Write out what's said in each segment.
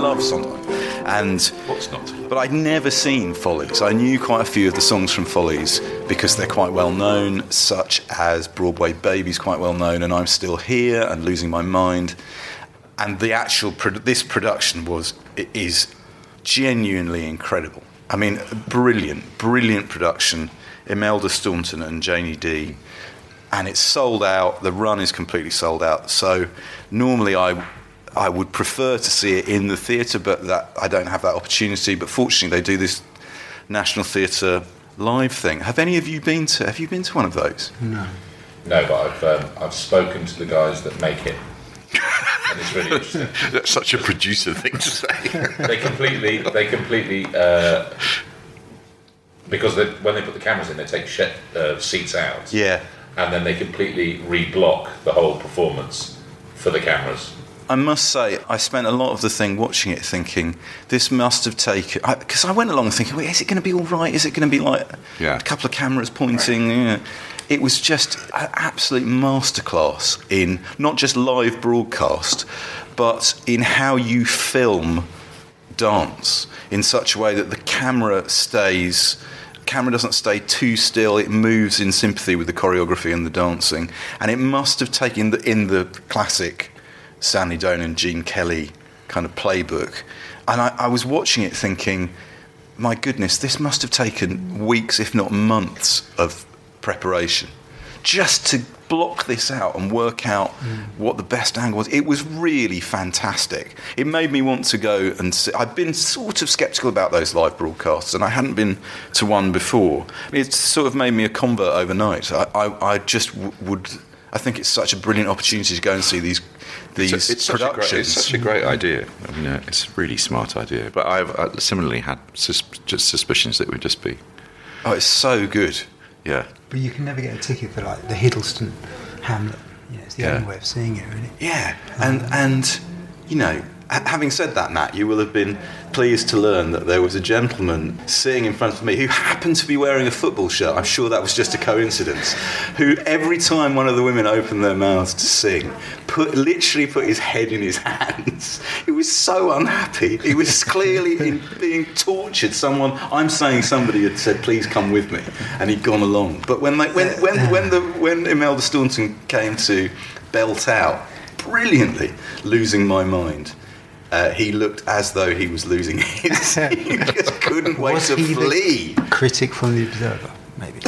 love Sondheim. And what's not to love? But I'd never seen Follies. I knew quite a few of the songs from Follies because they're quite well known, such as Broadway Baby's quite well known, and I'm Still Here and Losing My Mind. And the actual this production is genuinely incredible. I mean, brilliant production. Imelda Staunton and Janie Dee. And it's sold out. The run is completely sold out. So normally I would prefer to see it in the theatre, but that I don't have that opportunity. But fortunately, they do this National Theatre live thing. Have any of you been to? Have you been to one of those? No, but I've spoken to the guys that make it, and it's really interesting. That's such a producer thing to say. They completely, because when they put the cameras in, they take seats out. Yeah. And then they completely reblock the whole performance for the cameras. I must say, I spent a lot of the thing watching it thinking, this must have taken... Because I went along thinking, wait, is it going to be all right? Is it going to be like a couple of cameras pointing? Yeah. It was just an absolute masterclass in not just live broadcast, but in how you film dance in such a way that the camera doesn't stay too still. It moves in sympathy with the choreography and the dancing. And it must have taken, in the classic Stanley Donen and Gene Kelly kind of playbook. And I was watching it thinking, my goodness, this must have taken weeks, if not months, of preparation just to block this out and work out what the best angle was. It was really fantastic. It made me want to go and see. I've been sort of sceptical about those live broadcasts, and I hadn't been to one before. It sort of made me a convert overnight. I just would... I think it's such a brilliant opportunity to go and see these productions. It's such a great idea. I mean, it's a really smart idea. But I've similarly had just suspicions that it would just be... Oh, it's so good. Yeah. But you can never get a ticket for like the Hiddleston Hamlet. It's the only way of seeing it, really. Yeah, and you know, having said that, Matt, you will have been pleased to learn that there was a gentleman sitting in front of me who happened to be wearing a football shirt. I'm sure that was just a coincidence. Who every time one of the women opened their mouths to sing, literally put his head in his hands. He was so unhappy. He was clearly being tortured. I'm saying somebody had said, "Please come with me," and he'd gone along. But when Imelda Staunton came to belt out brilliantly, "Losing My Mind," he looked as though he was losing his. He just couldn't wait to flee. Critic from The Observer, maybe.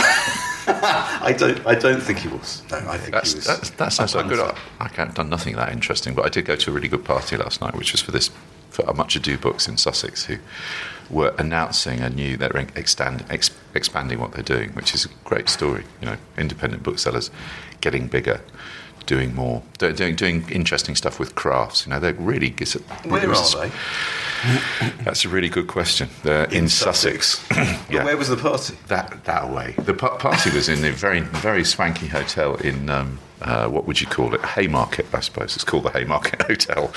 I don't think he was. No, I think he was. That sounds so good. I have done nothing that interesting, but I did go to a really good party last night, which was for Much Ado Books in Sussex, who were announcing they're expanding what they're doing, which is a great story. You know, independent booksellers getting bigger, doing more, doing interesting stuff with crafts. You know, they're really... Where are they? That's a really good question. They're in Sussex. Yeah. Where was the party? That way. The party was in a very, very swanky hotel in, what would you call it? Haymarket, I suppose. It's called the Haymarket Hotel.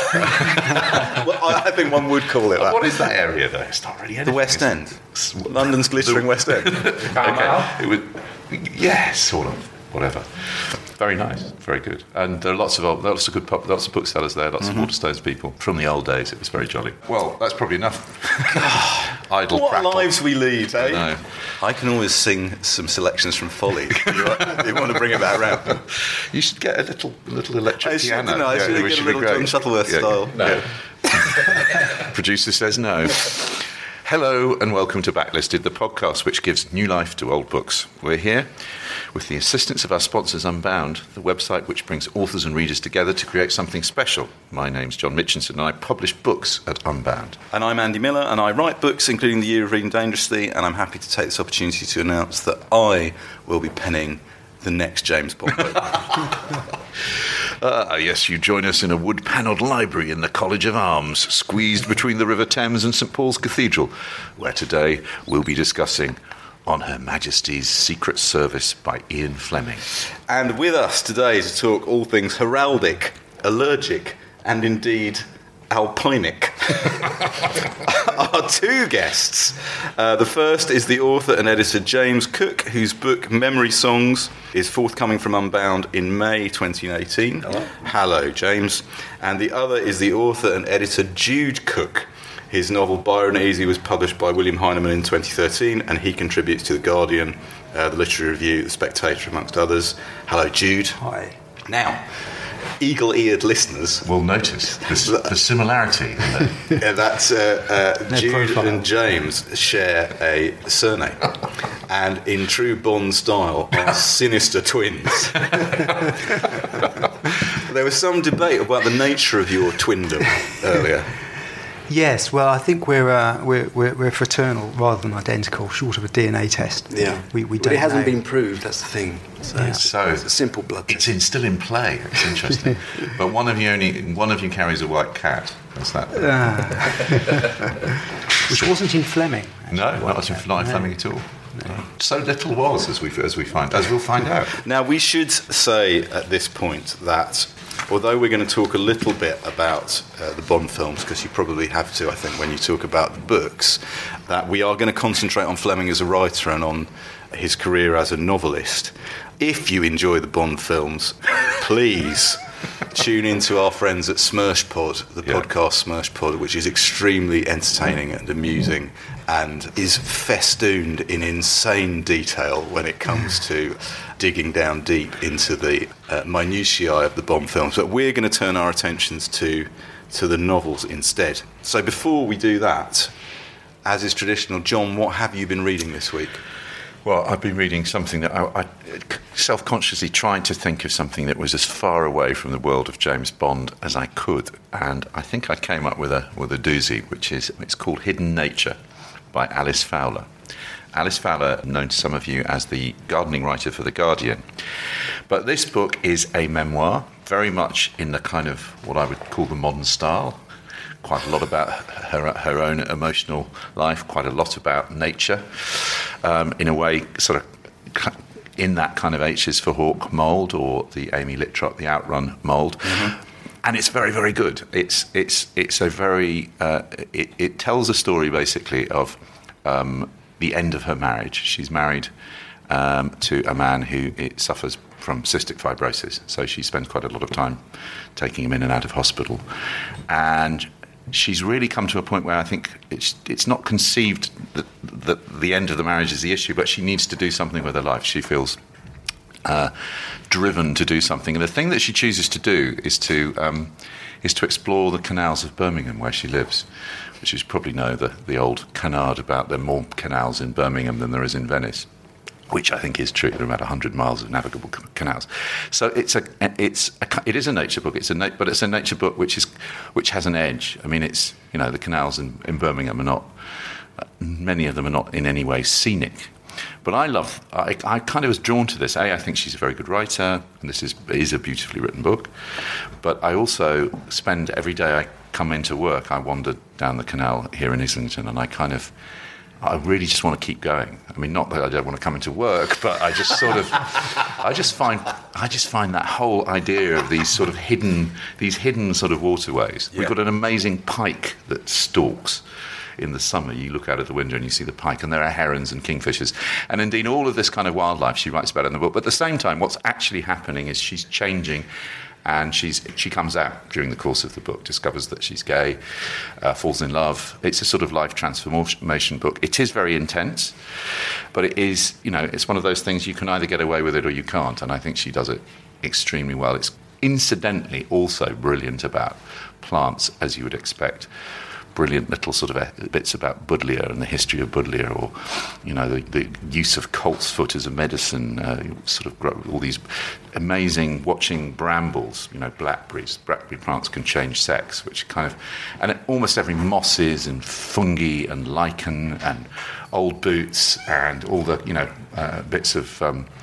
Well, I think one would call it that. What is that area, though? It's not really anything. The West End. London's glittering West End. Okay. It was, yeah, sort of. Whatever. Very nice, very good, and there are lots of booksellers there, lots of Waterstones people from the old days. It was very jolly. Well, that's probably enough. Idle what prattle. Lives we lead, eh? No. I can always sing some selections from Folly. You want to bring it back around? You should get a little electric piano. I should get a little John Shuttleworth style. No. Producer says no. Hello and welcome to Backlisted, the podcast which gives new life to old books. We're here with the assistance of our sponsors Unbound, the website which brings authors and readers together to create something special. My name's John Mitchinson and I publish books at Unbound. And I'm Andy Miller and I write books, including The Year of Reading Dangerously, and I'm happy to take this opportunity to announce that I will be penning the next James Bond book. Yes, you join us in a wood-panelled library in the College of Arms, squeezed between the River Thames and St Paul's Cathedral, where today we'll be discussing On Her Majesty's Secret Service by Ian Fleming. And with us today to talk all things heraldic, allergic, and indeed alpinic Our two guests. The first is the author and editor James Cook, whose book Memory Songs is forthcoming from Unbound in May 2018. Hello, James. And the other is the author and editor Jude Cook. His novel Byron Easy was published by William Heinemann in 2013, and he contributes to The Guardian, the Literary Review, The Spectator, amongst others. Hello, Jude. Hi. Now, eagle-eared listeners will notice the similarity. That Jude profile. and James share a surname, and in true Bond style, are sinister twins. There was some debate about the nature of your twindom earlier. Yes, well, I think we're fraternal rather than identical, short of a DNA test. Yeah, we but don't it hasn't know. been proved. That's the thing. So it's a simple blood test. It's still in play. It's interesting. But one of you carries a white cat. What's that? Which wasn't in Fleming. No, not in Fleming at all. No. So little was, as we'll find out. Now, we should say at this point that although we're going to talk a little bit about the Bond films, because you probably have to, I think, when you talk about the books, that we are going to concentrate on Fleming as a writer and on his career as a novelist. If you enjoy the Bond films, please tune in to our friends at Smershpod, the podcast Smershpod, which is extremely entertaining and amusing and is festooned in insane detail when it comes to digging down deep into the minutiae of the Bond films. But we're going to turn our attentions to the novels instead. So before we do that, as is traditional, John, what have you been reading this week? Well, I've been reading something that I self-consciously tried to think of something that was as far away from the world of James Bond as I could, and I think I came up with a doozy, it's called Hidden Nature by Alice Fowler. Alice Fowler, known to some of you as the gardening writer for The Guardian. But this book is a memoir, very much in the kind of what I would call the modern style. Quite a lot about her own emotional life, quite a lot about nature, in a way sort of in that kind of H's for Hawk mould, or the Amy Littrop, the Outrun mould. Mm-hmm. And it's very, very good. It's a very... It tells a story, basically, of the end of her marriage. She's married to a man who suffers from cystic fibrosis, so she spends quite a lot of time taking him in and out of hospital. And she's really come to a point where I think it's not conceived that the end of the marriage is the issue, but she needs to do something with her life. She feels driven to do something, and the thing that she chooses to do is to explore the canals of Birmingham, where she lives, which you probably know the old canard about there are more canals in Birmingham than there is in Venice, which I think is true. There are about 100 miles of navigable canals. So it is a nature book. But it's a nature book which has an edge. I mean, it's, you know, the canals in Birmingham are not, many of them are not in any way scenic. But I kind of was drawn to this. I think she's a very good writer, and this is a beautifully written book. But I also spend every day I come into work, I wander down the canal here in Islington, and I really just want to keep going. I mean, not that I don't want to come into work, but I just sort of, I just find that whole idea of these hidden sort of waterways. Yeah. We've got an amazing pike that stalks. In the summer, you look out of the window and you see the pike, and there are herons and kingfishers. And indeed, all of this kind of wildlife she writes about in the book. But at the same time, what's actually happening is she's changing, and she comes out during the course of the book, discovers that she's gay, falls in love. It's a sort of life transformation book. It is very intense, but it is, you know, it's one of those things you can either get away with it or you can't, and I think she does it extremely well. It's incidentally also brilliant about plants, as you would expect. Brilliant little sort of bits about Buddleia and the history of Buddleia, or, you know, the use of coltsfoot as a medicine, sort of grow all these amazing, watching brambles, you know, blackberry plants can change sex, which kind of, and almost every mosses and fungi and lichen and old boots and all the, you know, bits of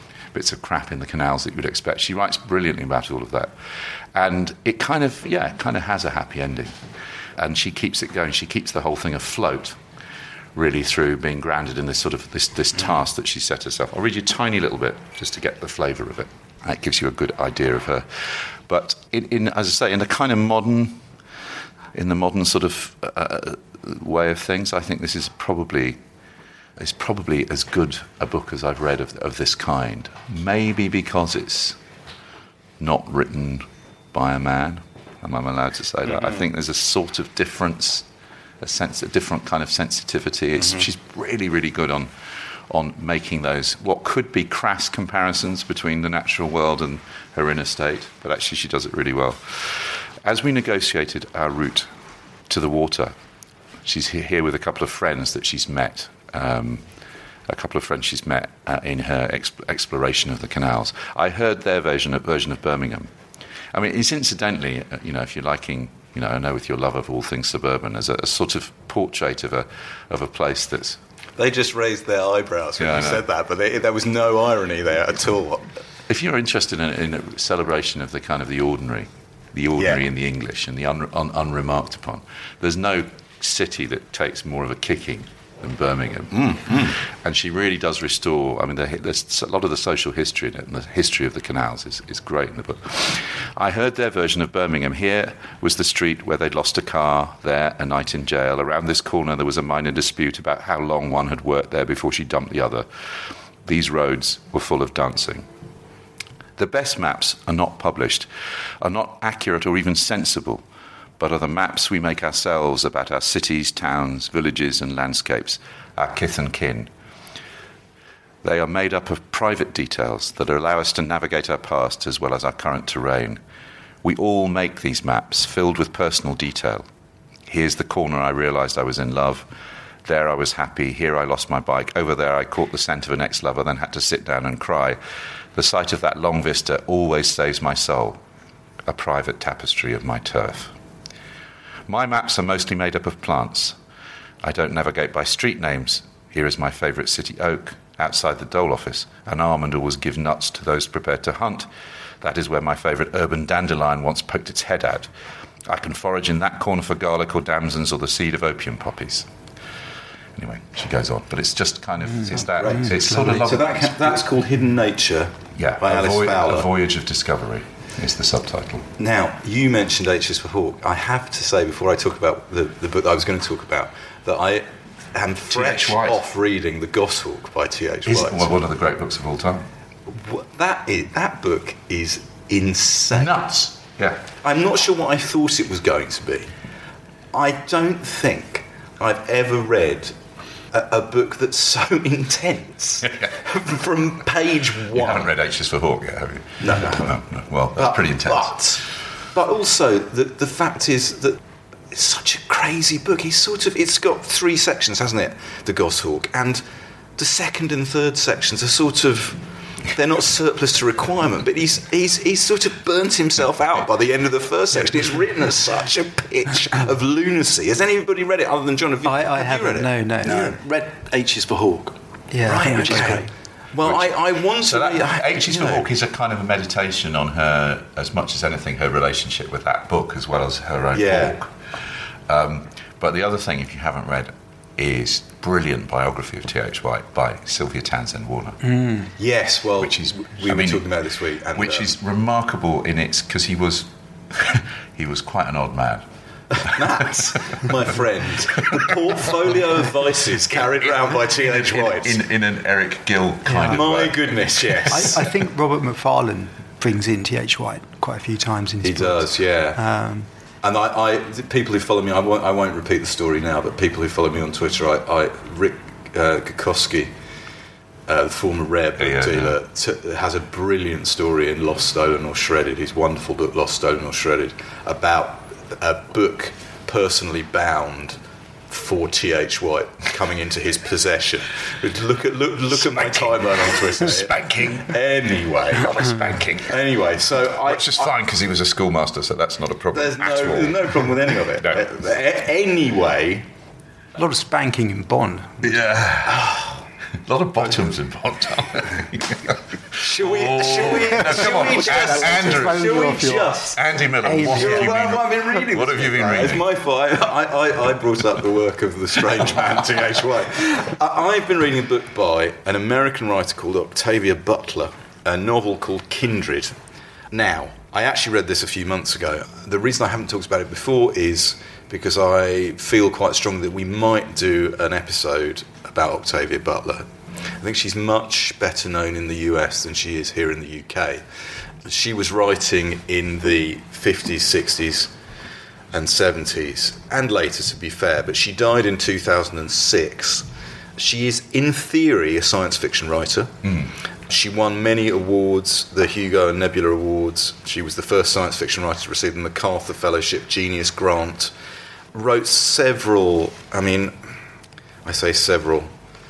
crap in the canals that you would expect. She writes brilliantly about all of that, and it kind of has a happy ending. And she keeps it going. She keeps the whole thing afloat, really, through being grounded in this sort of this task that she set herself. I'll read you a tiny little bit just to get the flavour of it. That gives you a good idea of her. But as I say, in a kind of modern in the modern sort of way of things. I think this is probably as good a book as I've read of this kind. Maybe because it's not written by a man. Am I allowed to say that? I think there's a sort of difference, a different kind of sensitivity. She's really, really good on making those what could be crass comparisons between the natural world and her inner state, but actually she does it really well. As we negotiated our route to the water, she's here with a couple of friends that she's met. In her exploration of the canals. I heard their version of Birmingham. I mean, it's incidentally, if you're liking, I know with your love of all things suburban, as a sort of portrait of a place that's. They just raised their eyebrows when you said that, but there was no irony there at all. If you're interested in a celebration of the kind of the ordinary in the English and the unremarked upon, there's no city that takes more of a kicking than Birmingham. And she really does restore. I mean, there's a lot of the social history in it, and the history of the canals is great in the book. I heard their version of Birmingham. Here was the street where they'd lost a car, there a night in jail. Around this corner there was a minor dispute about how long one had worked there before she dumped the other. These roads were full of dancing. The best maps are not published, are not accurate or even sensible, but are the maps we make ourselves about our cities, towns, villages and landscapes, our kith and kin. They are made up of private details that allow us to navigate our past as well as our current terrain. We all make these maps, filled with personal detail. Here's the corner I realised I was in love. There I was happy. Here I lost my bike. Over there I caught the scent of an ex-lover, then had to sit down and cry. The sight of that long vista always saves my soul. A private tapestry of my turf. My maps are mostly made up of plants. I don't navigate by street names. Here is my favourite city oak. Outside the dole office, an almond always gives nuts to those prepared to hunt. That is where my favourite urban dandelion once poked its head out. I can forage in that corner for garlic or damsons or the seed of opium poppies. Anyway, she goes on, but it's just kind of it's that right. It's sort of lovely. So that's called Hidden Nature. Yeah, by Alice Fowler. A Voyage of Discovery is the subtitle. Now, you mentioned H is for Hawk. I have to say, before I talk about the book that I was going to talk about, that I am fresh off reading The Goshawk by T.H. White. One of the great books of all time. That book is insane. Nuts. Yeah. I'm not sure what I thought it was going to be. I don't think I've ever read a book that's so intense from page one. You haven't read H is for Hawk yet, have you? No. Well, that's pretty intense. But also, the fact is that it's such a crazy book. It's got 3 sections, hasn't it? The Goshawk. And the second and third sections are sort of, they're not surplus to requirement, but he's sort of burnt himself out by the end of the first section. It's written at such a pitch of lunacy. Has anybody read it other than John? I haven't. No. Read H is for Hawk. Yeah, right, which is great. Well, I want so to... that H is for Hawk is a kind of a meditation on her, as much as anything, her relationship with that book, as well as her own walk. But the other thing, if you haven't read, is brilliant biography of T.H. White by Sylvia Townsend Warner. Yes, well, which is, we were talking about this week. And, which is remarkable in its... Because he was quite an odd man. That's, my friend, the portfolio of vices carried around by T.H. White. In an Eric Gill kind of way. My goodness, yes. I think Robert McFarlane brings in T.H. White quite a few times in his books. He does, yeah. And people who follow me, I won't repeat the story now, but people who follow me on Twitter, Rick Gukowski, the former Rare book dealer, has a brilliant story in Lost, Stolen or Shredded, his wonderful book Lost, Stolen or Shredded, about a book personally bound for T.H. White coming into his possession. Look at my timeline on Twitter. Spanking. Anyway. Not a spanking. Anyway, which is fine, because he was a schoolmaster, so that's not a problem. There's no problem with any of it. No. Anyway. A lot of spanking in Bond. Yeah. A lot of bottoms in Bond. Should we just... Andy Miller, what have you been reading? It's my fault. I brought up the work of the strange man, T.H. White. I've been reading a book by an American writer called Octavia Butler, a novel called Kindred. Now, I actually read this a few months ago. The reason I haven't talked about it before is because I feel quite strongly that we might do an episode about Octavia Butler. I think she's much better known in the US than she is here in the UK. She was writing in the 50s, 60s and 70s, and later, to be fair, but she died in 2006. She is, in theory, a science fiction writer. She won many awards, the Hugo and Nebula Awards. She was the first science fiction writer to receive the MacArthur Fellowship, Genius Grant. Wrote several, I say several,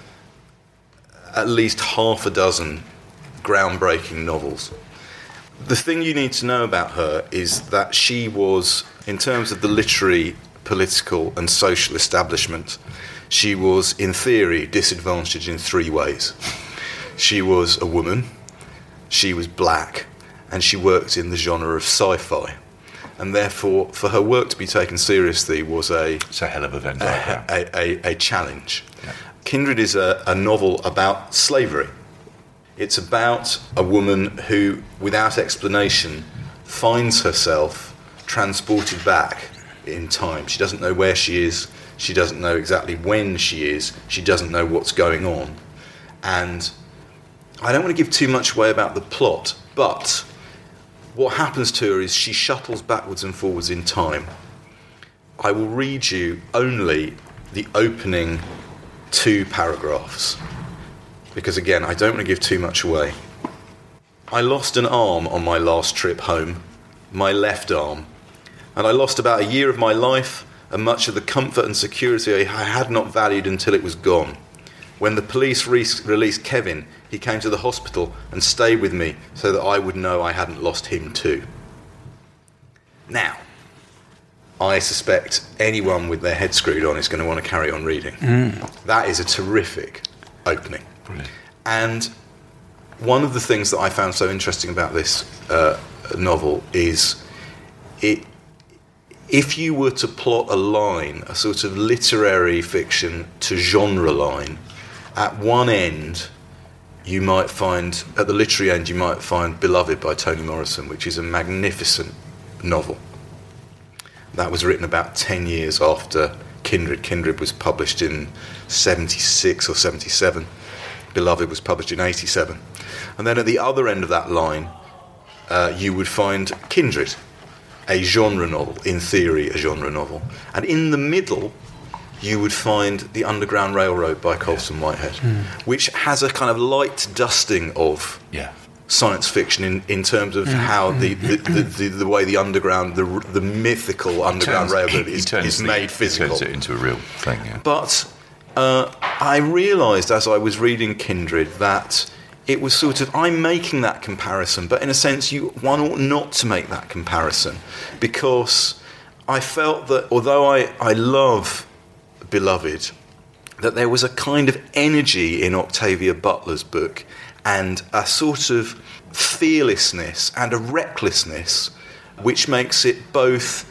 at least half a dozen groundbreaking novels. The thing you need to know about her is that she was, in terms of the literary, political and social establishment, she was, in theory, disadvantaged in three ways. She was a woman, she was black, and she worked in the genre of sci-fi. And therefore, for her work to be taken seriously was it's a hell of a Venn diagram. A challenge. Yeah. Kindred is a novel about slavery. It's about a woman who, without explanation, finds herself transported back in time. She doesn't know where she is. She doesn't know exactly when she is. She doesn't know what's going on. And I don't want to give too much away about the plot, but what happens to her is she shuttles backwards and forwards in time. I will read you only the opening 2 paragraphs, because again, I don't want to give too much away. I lost an arm on my last trip home, my left arm, and I lost about a year of my life and much of the comfort and security I had not valued until it was gone. When the police released Kevin, he came to the hospital and stayed with me so that I would know I hadn't lost him too. Now, I suspect anyone with their head screwed on is going to want to carry on reading. That is a terrific opening. Brilliant. And one of the things that I found so interesting about this novel is if you were to plot a line, a sort of literary fiction to genre line, at one end you might find, at the literary end you might find Beloved by Toni Morrison, which is a magnificent novel. That was written about 10 years after Kindred. Kindred was published in 76 or 77. Beloved was published in 87. And then at the other end of that line, you would find Kindred, a genre novel, in theory a genre novel. And in the middle, you would find The Underground Railroad by Colson Whitehead, which has a kind of light dusting of science fiction in terms of how the way the underground, the mythical Underground Railroad is made physical. Turns it into a real thing, But I realised as I was reading Kindred that it was sort of, I'm making that comparison, but in a sense one ought not to make that comparison, because I felt that although I love Beloved, that there was a kind of energy in Octavia Butler's book and a sort of fearlessness and a recklessness which makes it both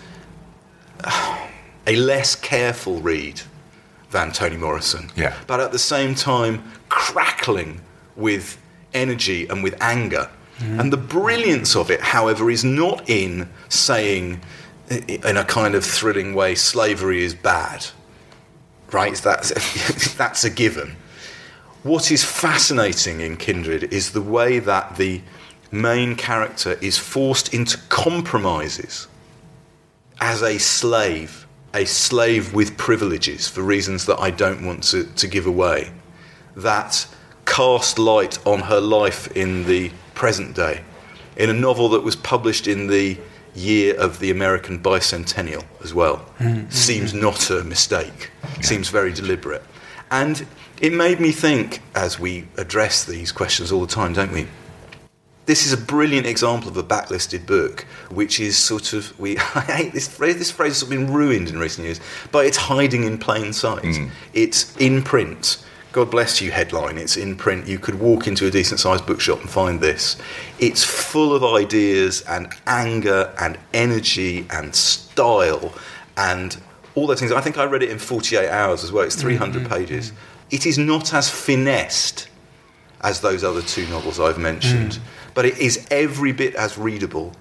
a less careful read than Toni Morrison, but at the same time crackling with energy and with anger. And the brilliance of it, however, is not in saying in a kind of thrilling way slavery is bad, right? That's a given. What is fascinating in Kindred is the way that the main character is forced into compromises as a slave with privileges for reasons that I don't want to give away, that cast light on her life in the present day, in a novel that was published in the year of the American bicentennial as well. Seems not a mistake, seems very deliberate. And it made me think, as we address these questions all the time, don't we? This is a brilliant example of a backlisted book, which is sort of, I hate this phrase has been ruined in recent years, but it's hiding in plain sight. It's in print. God bless you headline, it's in print. You could walk into a decent-sized bookshop and find this. It's full of ideas and anger and energy and style and all those things. I think I read it in 48 hours as well. It's 300 pages. It is not as finessed as those other two novels I've mentioned, but it is every bit as readable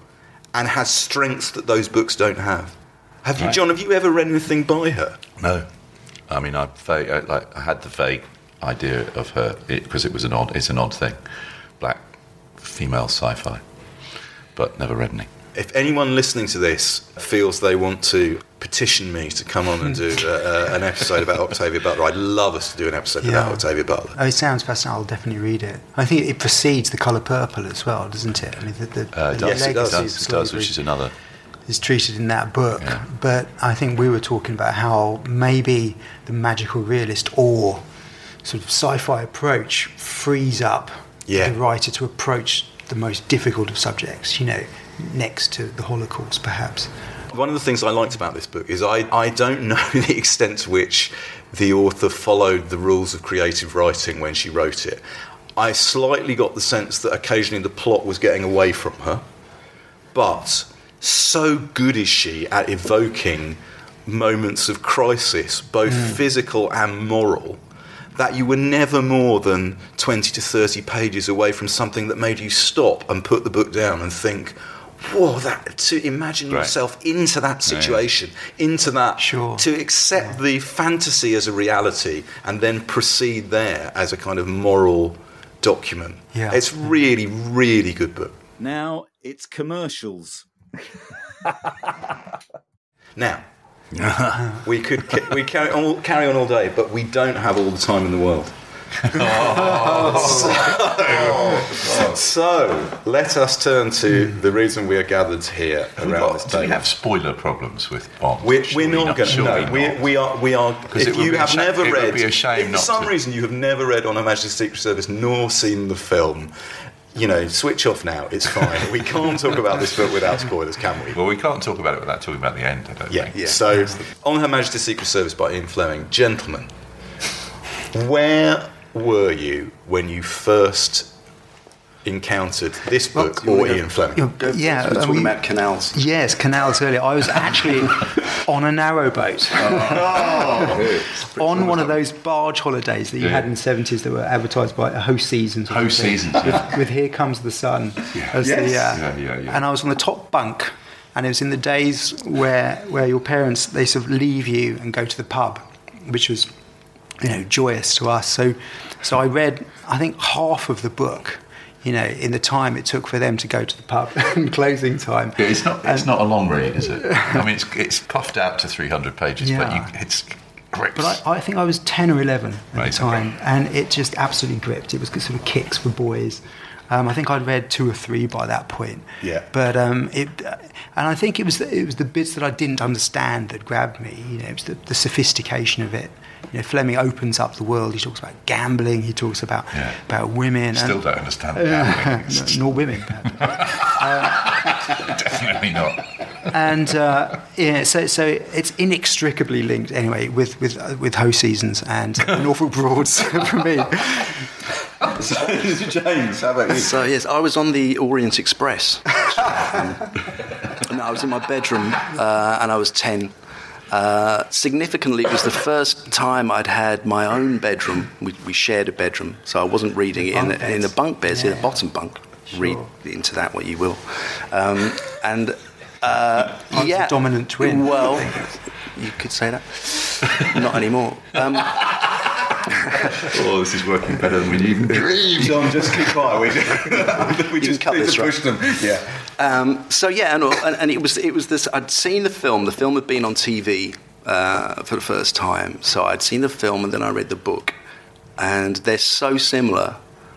and has strengths that those books don't have. Have you, John? Have you ever read anything by her? No, I mean I had the vague idea of her because it's an odd thing, black female sci-fi, but never read any. If anyone listening to this feels they want to petition me to come on and do an episode about Octavia Butler, I'd love us to do an episode about Octavia Butler. Oh, it sounds fascinating. I'll definitely read it. I think it precedes The Colour Purple as well, doesn't it? I mean, yes, it does, which is another... is treated in that book. Yeah. But I think we were talking about how maybe the magical realist or sort of sci-fi approach frees up the writer to approach the most difficult of subjects, next to the Holocaust, perhaps. One of the things I liked about this book is I don't know the extent to which the author followed the rules of creative writing when she wrote it. I slightly got the sense that occasionally the plot was getting away from her, but so good is she at evoking moments of crisis, both physical and moral, that you were never more than 20 to 30 pages away from something that made you stop and put the book down and think, whoa, to imagine yourself into that situation, into that, to accept the fantasy as a reality and then proceed there as a kind of moral document. Yeah. It's really, really good book. Now it's commercials. Now, we carry on all day, but we don't have all the time in the world. So let us turn to the reason we are gathered here around this table. Do we have spoiler problems with Bond? We're not going to. No, we are. If you have never read, it would be a shame if for some reason you have never read On Her Majesty's Secret Service nor seen the film, switch off now. It's fine. We can't talk about this book without spoilers, can we? Well, we can't talk about it without talking about the end, I don't think. Yeah. So, On Her Majesty's Secret Service by Ian Fleming. Gentlemen, where were you when you first encountered this book or Ian Fleming? We're talking about canals. Yes, canals earlier. I was actually on a narrowboat. On one of those barge holidays that you had in the 70s that were advertised by Host Seasons. With Here Comes the Sun. And I was on the top bunk, and it was in the days where your parents, they sort of leave you and go to the pub, which was, joyous to us. So I read, I think, half of the book, in the time it took for them to go to the pub and closing time. Yeah, it's not a long read, is it? I mean, it's puffed out to 300 pages, but it's grips. But I think I was 10 or 11 at the time, and it just absolutely gripped. It was sort of kicks for boys. I think I'd read 2 or 3 by that point. Yeah. But and I think it was the bits that I didn't understand that grabbed me. It was the sophistication of it. Fleming opens up the world. He talks about gambling. He talks about women. Still don't understand gambling. Nor women. Definitely not. And so it's inextricably linked anyway with Host Seasons and Norfolk Broads for me. James, how about you? So yes, I was on the Orient Express. I was in my bedroom and I was 10. Significantly, it was the first time I'd had my own bedroom. We shared a bedroom, so I wasn't reading it in the bunk beds, the bottom bunk. Sure. Read into that what you will. I was a dominant twin. Well, you could say that. Not anymore. This is working better than we even dreamed. John, just keep quiet. We just cut this, push them. Yeah. And it was this. I'd seen the film. The film had been on TV for the first time. So I'd seen the film and then I read the book, and they're so similar.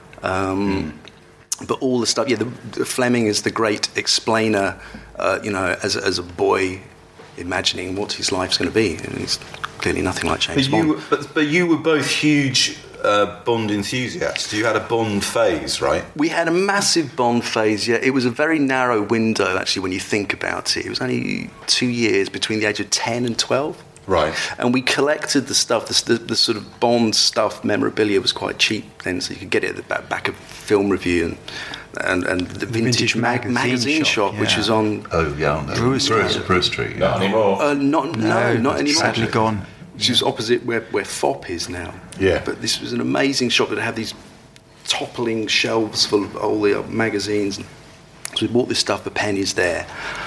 But all the stuff. The Fleming is the great explainer. As a boy, imagining what his life's going to be, and it's clearly nothing like James Bond. But you were both huge Bond enthusiasts. You had a Bond phase, right? We had a massive Bond phase, yeah. It was a very narrow window, actually, when you think about it. It was only 2 years between the age of 10 and 12. Right. And we collected the stuff, the sort of Bond stuff, memorabilia was quite cheap then, so you could get it at the back of Film Review and the vintage magazine shop, which was on... Brewer Street. Not anymore. Not anymore. Sadly gone. Which is opposite where FOP is now. Yeah. But this was an amazing shop that had these toppling shelves full of all the magazines. It shops. We bought this stuff for pennies there.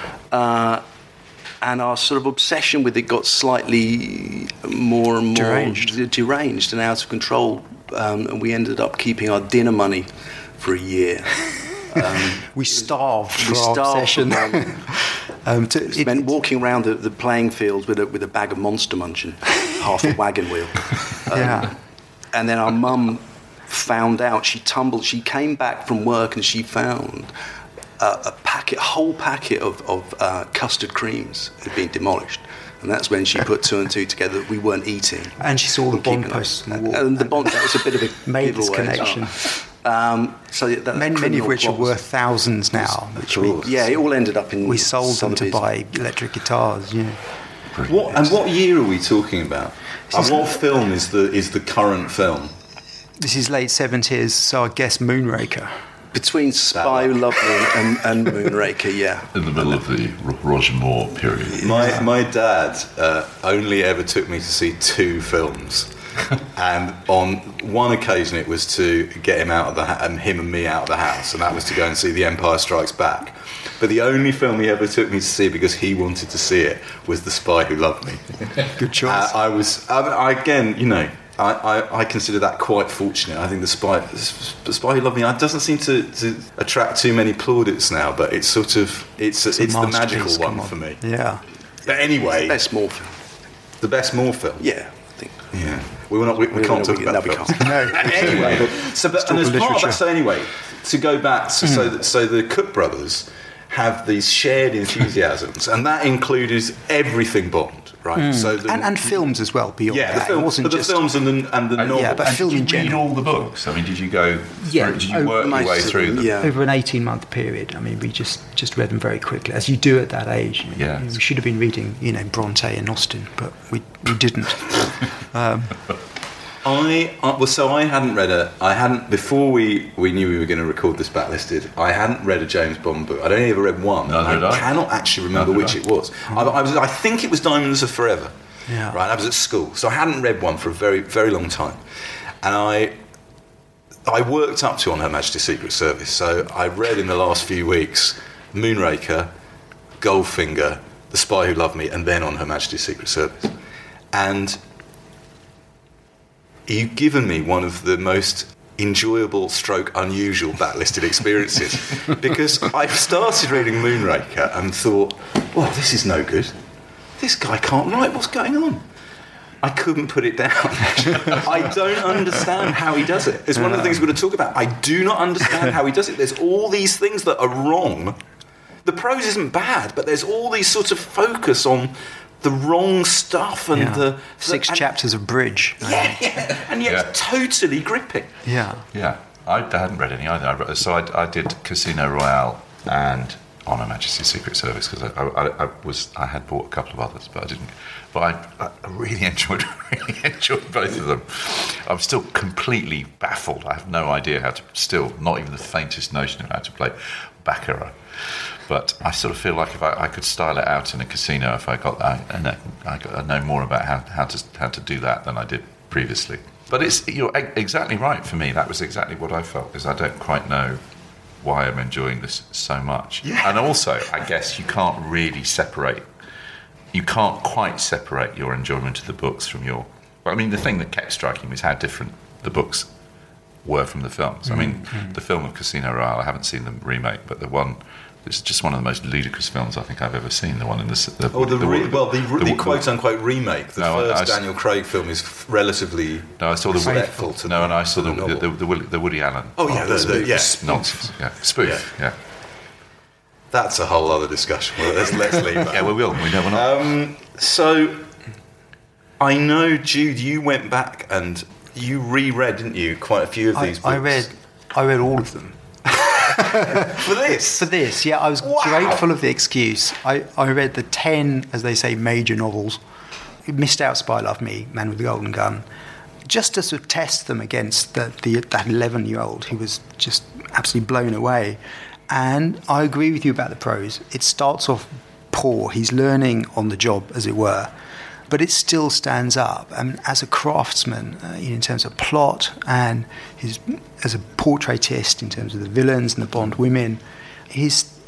And our sort of obsession with it got slightly more and more deranged and out of control. And we ended up keeping our dinner money for a year. We starved for our obsession. It meant walking around the playing field with a bag of Monster Munch and half a wagon wheel. And then our mum found out. She came back from work and she found a whole packet of custard creams had been demolished. And that's when she put two and two together that we weren't eating. And she saw the Bond posts on the wall. And the Bond, that was a bit of a made this connection. Many of which are worth thousands now. It all ended up in. We sold them to buy electric guitars. Yeah. What year are we talking about? And what film is the current film? This is late 70s, so I guess Moonraker. Between Spy Who Loved Me and Moonraker, yeah. In the middle of the Roger Moore period. My dad only ever took me to see two films. And on one occasion it was to get him out of him and me out of the house, and that was to go and see The Empire Strikes Back. But the only film he ever took me to see because he wanted to see it was The Spy Who Loved Me. Good choice. I consider that quite fortunate. I think The Spy Who Loved Me doesn't seem to attract too many plaudits now, but it's sort of it's the magical one for me. Yeah. But anyway, Best Moore film. The Best Moore film. Yeah, I think. Yeah. We can't talk about that. No. Anyway, and as part of that, so anyway, to go back, so the Cook brothers have these shared enthusiasms, and that included everything Bond. Right, so and films as well. Beyond that. The films and the novels. Yeah, but film in general. Did you read all the books? I mean, did you go? Did you work your way through them? Yeah. Over an 18-month period. I mean, we just read them very quickly, as you do at that age. Yeah, we should have been reading, Bronte and Austen, but we didn't. I hadn't read before we knew we were going to record this Backlisted. I hadn't read a James Bond book. I'd only ever read one. I cannot actually remember which it was. I think it was Diamonds Are Forever. Yeah. Right. I was at school, so I hadn't read one for a very, very long time, and I worked up to On Her Majesty's Secret Service. So I read in the last few weeks Moonraker, Goldfinger, The Spy Who Loved Me, and then On Her Majesty's Secret Service, and you've given me one of the most enjoyable / unusual Backlisted experiences, because I started reading Moonraker and thought, well, this is no good. This guy can't write. What's going on? I couldn't put it down. I don't understand how he does it. It's one of the things we're going to talk about. I do not understand how he does it. There's all these things that are wrong. The prose isn't bad, but there's all these sorts of focus on the wrong stuff and the 6 chapters of Bridge. And yet totally gripping. Yeah. I hadn't read any either. So I did Casino Royale and On Her Majesty's Secret Service, because I had bought a couple of others, but I didn't. But I really enjoyed both of them. I'm still completely baffled. I have no idea not even the faintest notion of how to play Baccarat. But I sort of feel like if I could style it out in a casino, if I know more about how to do that than I did previously. But you're exactly right. For me, that was exactly what I felt. Is I don't quite know why I'm enjoying this so much. Yeah. And also, I guess you can't quite separate your enjoyment of the books from your. I mean, the thing that kept striking me is how different the books were from the films. I mean, the film of Casino Royale, I haven't seen the remake, but the one. It's just one of the most ludicrous films I think I've ever seen. The one in the quote-unquote remake. The first Daniel Craig film is relatively. No, I saw respectful to. No, and I saw the Woody Allen. Oh yeah, nonsense. Yeah, spoof. Yeah. That's a whole other discussion. Well, let's leave that. Yeah, we will. We never know. So, I know, Jude, you went back and you reread, didn't you, quite a few of these books? I read all of them. For this, yeah, I was grateful of the excuse. I read the 10, as they say, major novels. Missed out Spy Love Me, Man with the Golden Gun, just to sort of test them against that 11-year-old who was just absolutely blown away. And I agree with you about the prose. It starts off poor. He's learning on the job, as it were. But it still stands up. And as a craftsman, in terms of plot and as a portraitist in terms of the villains and the Bond women, his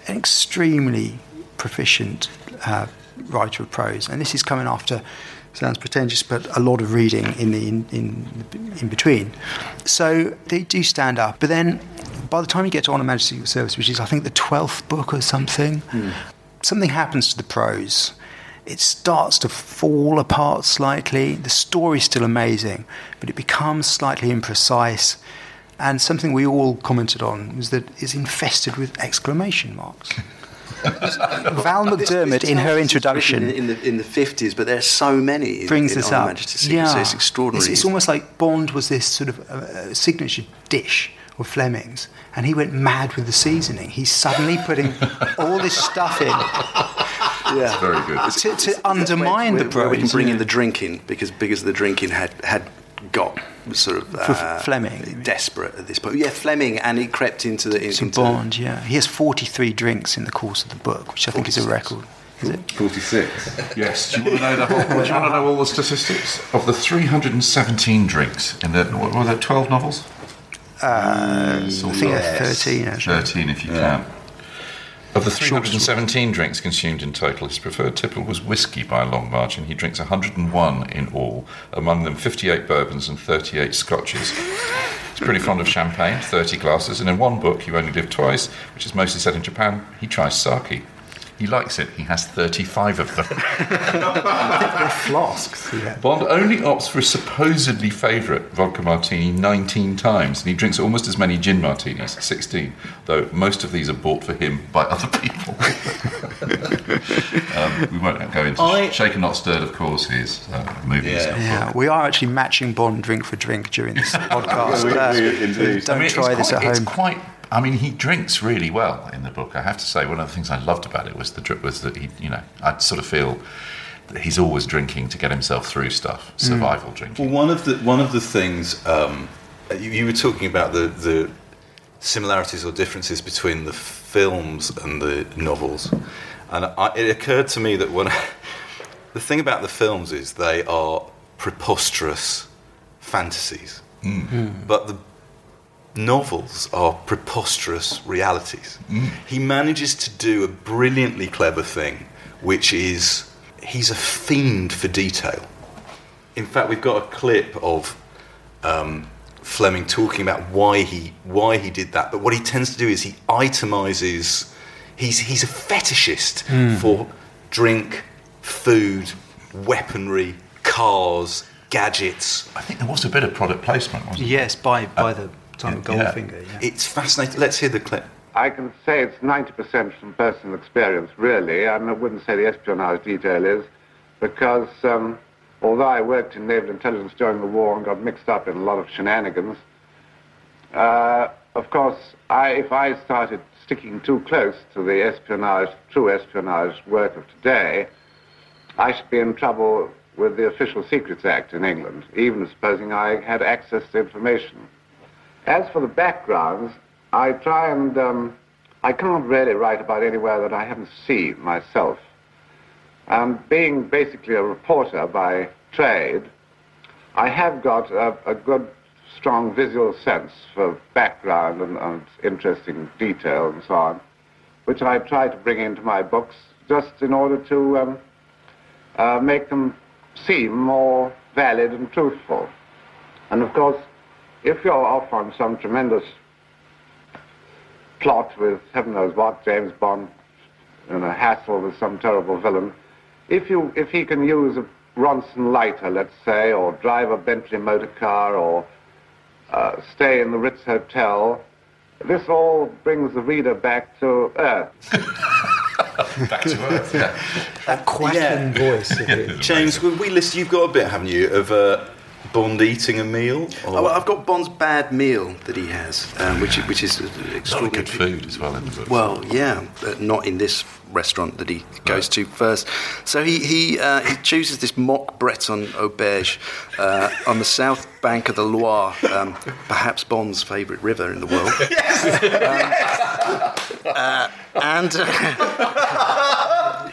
an extremely proficient writer of prose, and this is coming after, sounds pretentious, but a lot of reading in between. So they do stand up, but then by the time you get to On Her Majesty's Secret Service, which is I think the 12th book or something, something happens to the prose. It starts to fall apart slightly. The story's still amazing, but it becomes slightly imprecise. And something we all commented on was that it's infested with exclamation marks. Val McDermid, in her introduction, in the 50s, but there's so many. Brings this up. Yeah, so it's extraordinary. It's almost like Bond was this sort of signature dish of Fleming's, and he went mad with the seasoning. He's suddenly putting all this stuff in. Yeah, it's very good. To undermine the prose. We can bring in the drinking because the drinking had got sort of Fleming desperate at this point. Yeah, Fleming, and he crept into Bond. Yeah, he has 43 drinks in the course of the book, which I think is a record. Is it 46? Yes. Do you want to know do you want to know all the statistics of the 317 drinks in the? What were there? 12 novels? I think 13. Actually. 13, if you can. Of the 317 drinks consumed in total, his preferred tipple was whiskey by a long margin. He drinks 101 in all, among them 58 bourbons and 38 scotches. He's pretty fond of champagne, 30 glasses, and in one book, You Only Live Twice, which is mostly set in Japan, he tries sake. He likes it. He has 35 of them. They're flasks. Yeah. Bond only opts for his supposedly favourite vodka martini 19 times, and he drinks almost as many gin martinis, 16, though most of these are bought for him by other people. We won't go into Shaken Not Stirred, of course, his movie. Yeah, we are actually matching Bond drink for drink during this podcast. Don't try this at home. It's quite... I mean, he drinks really well in the book. I have to say, one of the things I loved about it was that he, I sort of feel that he's always drinking to get himself through stuff, survival drinking. Well, one of the things you were talking about the similarities or differences between the films and the novels, and it occurred to me that the thing about the films is they are preposterous fantasies, but the novels are preposterous realities. He manages to do a brilliantly clever thing, which is he's a fiend for detail. In fact, we've got a clip of Fleming talking about why he did that, but what he tends to do is he itemizes. He's a fetishist for drink, food, weaponry, cars, gadgets. I think there was a bit of product placement, wasn't there? Yes, by the time of Goldfinger. Yeah. It's fascinating. Let's hear the clip. I can say it's 90% from personal experience, really, and I wouldn't say the espionage detail is, because although I worked in naval intelligence during the war and got mixed up in a lot of shenanigans, of course, if I started sticking too close to the true espionage work of today, I should be in trouble with the Official Secrets Act in England, even supposing I had access to information. As for the backgrounds, I try and I can't really write about anywhere that I haven't seen myself. And being basically a reporter by trade, I have got a good, strong visual sense for background and interesting detail and so on, which I try to bring into my books just in order to make them seem more valid and truthful. And of course, if you're off on some tremendous plot with heaven knows what, James Bond in a hassle with some terrible villain, if he can use a Ronson lighter, let's say, or drive a Bentley motor car, or stay in the Ritz Hotel, this all brings the reader back to Earth. Back to Earth, yeah. That quacking voice. James, you've got a bit, haven't you, of Bond eating a meal? Well, I've got Bond's bad meal that he has, which is extraordinary. Good food as well in the book. Well, yeah, not in this restaurant that he goes to first. So he chooses this mock Breton auberge on the south bank of the Loire, perhaps Bond's favourite river in the world.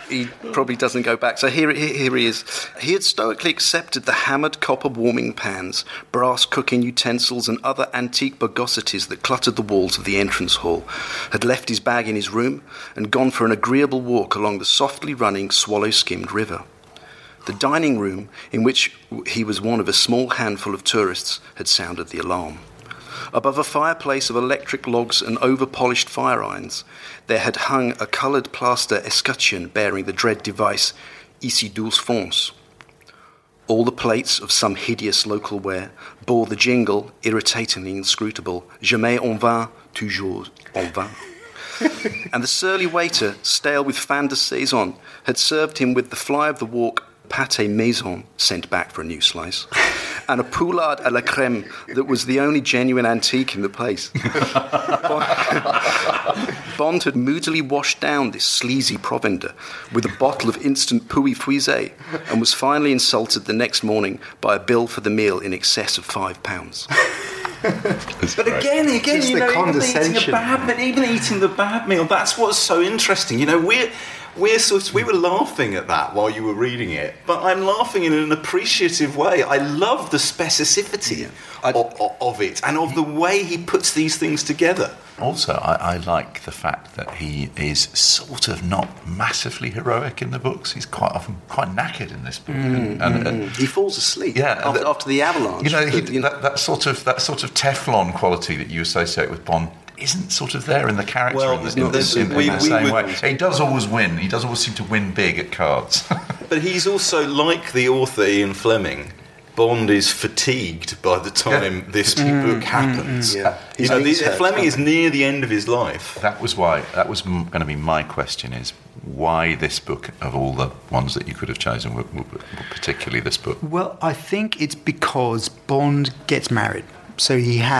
he probably doesn't go back. So here he is. He had stoically accepted the hammered copper warming pans, brass cooking utensils and other antique bogosities that cluttered the walls of the entrance hall, had left his bag in his room and gone for an agreeable walk along the softly running, swallow-skimmed river. The dining room, in which he was one of a small handful of tourists, had sounded the alarm. Above a fireplace of electric logs and over-polished fire irons, there had hung a coloured plaster escutcheon bearing the dread device, Ici 12 francs. All the plates of some hideous local ware bore the jingle, irritatingly inscrutable, Jamais en vin, toujours en vin. And the surly waiter, stale with fin de saison, had served him with the fly of the walk pâté maison, sent back for a new slice, and a poulard à la crème that was the only genuine antique in the place. Bond had moodily washed down this sleazy provender with a bottle of instant pouilly frisée and was finally insulted the next morning by a bill for the meal in excess of £5. But again, just the condescension. Even eating the bad meal, that's what's so interesting. You know, we were laughing at that while you were reading it, but I'm laughing in an appreciative way. I love the specificity of it and of the way he puts these things together. Also, I like the fact that he is sort of not massively heroic in the books. He's quite often quite knackered in this book, and he falls asleep. Yeah, after the avalanche. You know, that sort of Teflon quality that you associate with Bond isn't sort of there in the character in the same way. He does always win. He does always seem to win big at cards. But he's also, like the author Ian Fleming, Bond is fatigued by the time this book happens. Fleming is near the end of his life. That was going to be my question, is why this book, of all the ones that you could have chosen, particularly this book? Well, I think it's because Bond gets married. So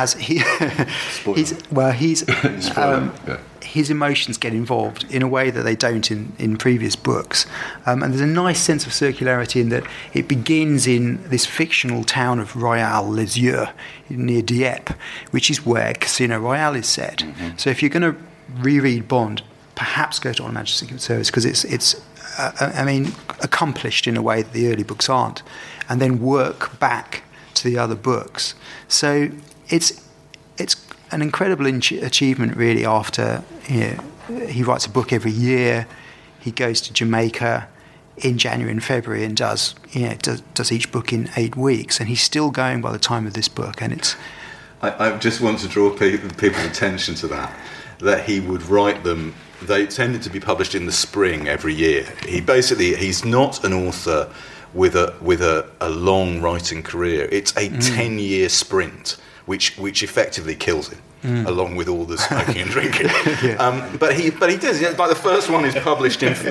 his emotions get involved in a way that they don't in previous books. And there's a nice sense of circularity in that it begins in this fictional town of Royal-les-Yeux near Dieppe, which is where Casino Royale is set. Mm-hmm. So if you're going to reread Bond, perhaps go to On Her Majesty's Secret Service, because it's accomplished in a way that the early books aren't, and then work back to the other books. So it's an incredible achievement, really. After he writes a book every year, he goes to Jamaica in January and February and does each book in 8 weeks, and he's still going by the time of this book. And it's I just want to draw people's attention to that he would write them. They tended to be published in the spring every year. He's not an author with a long writing career. It's a 10-year sprint, which effectively kills him, along with all the smoking and drinking. But he does. Like the first one is published in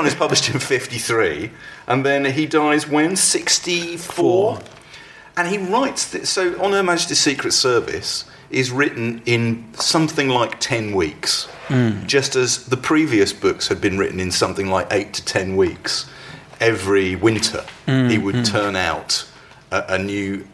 53, and then he dies when 64, and he writes. So On Her Majesty's Secret Service is written in something like 10 weeks, just as the previous books had been written in something like 8 to 10 weeks. Every winter, he would turn out a new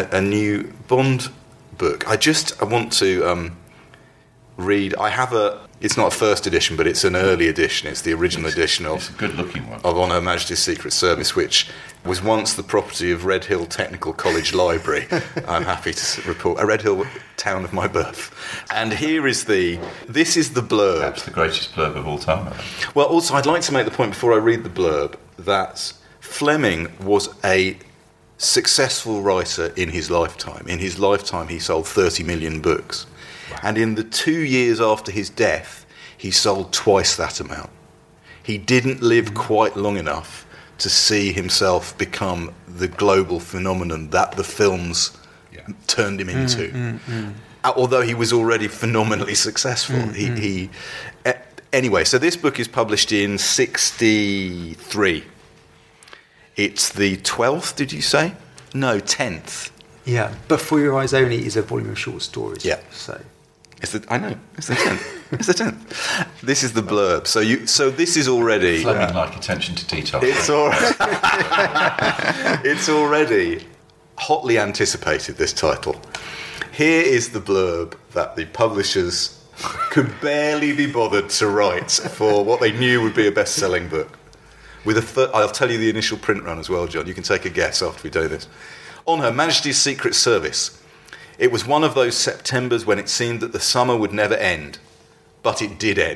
Bond book. I want to read. I have it's not a first edition, but it's an early edition. It's the original edition of a good-looking one of On Her Majesty's Secret Service, which was once the property of Red Hill Technical College Library. I'm happy to report a Red Hill, town of my birth. And this is the blurb. Perhaps the greatest blurb of all time. Well, also I'd like to make the point before I read the blurb that Fleming was a successful writer in his lifetime. In his lifetime, he sold 30 million books. Wow. And in the 2 years after his death, he sold twice that amount. He didn't live quite long enough to see himself become the global phenomenon that the films turned him into. Although he was already phenomenally successful. Anyway, so this book is published in 63. It's the 12th, did you say? No, 10th. Yeah, but For Your Eyes Only is a volume of short stories. Yeah. So I know. It's the 10th. It's the 10th. This is the blurb. So this is already... Fleming-like attention to detail. It's already hotly anticipated, this title. Here is the blurb that the publishers could barely be bothered to write for what they knew would be a best-selling book. I'll tell you the initial print run as well, John. You can take a guess after we do this. On Her Majesty's Secret Service. It was one of those Septembers when it seemed that the summer would never end. But it did end.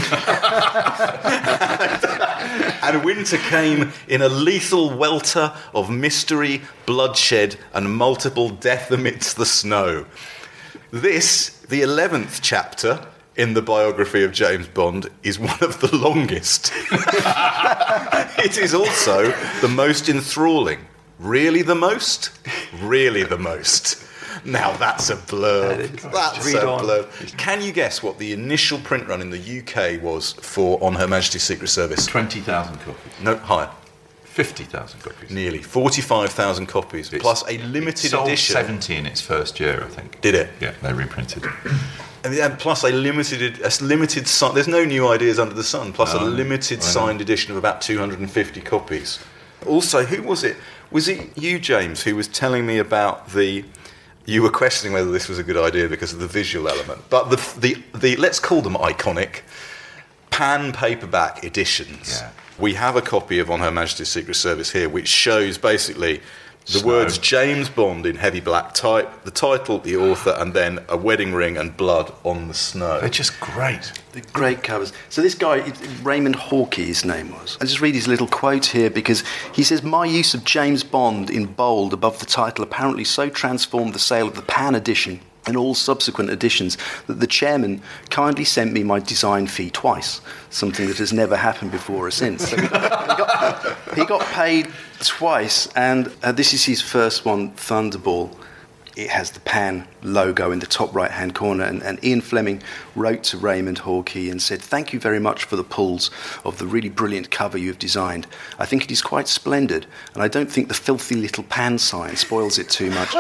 And winter came in a lethal welter of mystery, bloodshed, and multiple death amidst the snow. This, the 11th chapter in the biography of James Bond, is one of the longest. It is also the most enthralling. Really the most? Really the most. Now that's a blurb. That's a blurb. Can you guess what the initial print run in the UK was for On Her Majesty's Secret Service? 20,000 copies. No, higher. 50,000 copies. Nearly 45,000 copies, plus a limited sold edition. 70 in its first year, I think. Did it? Yeah, they reprinted it. And plus a limited. There's no new ideas under the sun. Plus a limited signed edition of about 250 copies. Also, who was it? Was it you, James, who was telling me about the? You were questioning whether this was a good idea because of the visual element, but the let's call them iconic pan paperback editions. Yeah. We have a copy of On Her Majesty's Secret Service here, which shows basically the words James Bond in heavy black type, the title, the author, and then a wedding ring and blood on the snow. They're just great. They're great covers. So this guy, Raymond Hawkey, his name was. I just read his little quote here because he says, my use of James Bond in bold above the title apparently so transformed the sale of the Pan edition and all subsequent editions that the chairman kindly sent me my design fee twice, something that has never happened before or since. So he got paid twice, and this is his first one, Thunderball. It has the Pan logo in the top right-hand corner, and Ian Fleming wrote to Raymond Hawkey and said, thank you very much for the pulls of the really brilliant cover you have designed. I think it is quite splendid, and I don't think the filthy little Pan sign spoils it too much.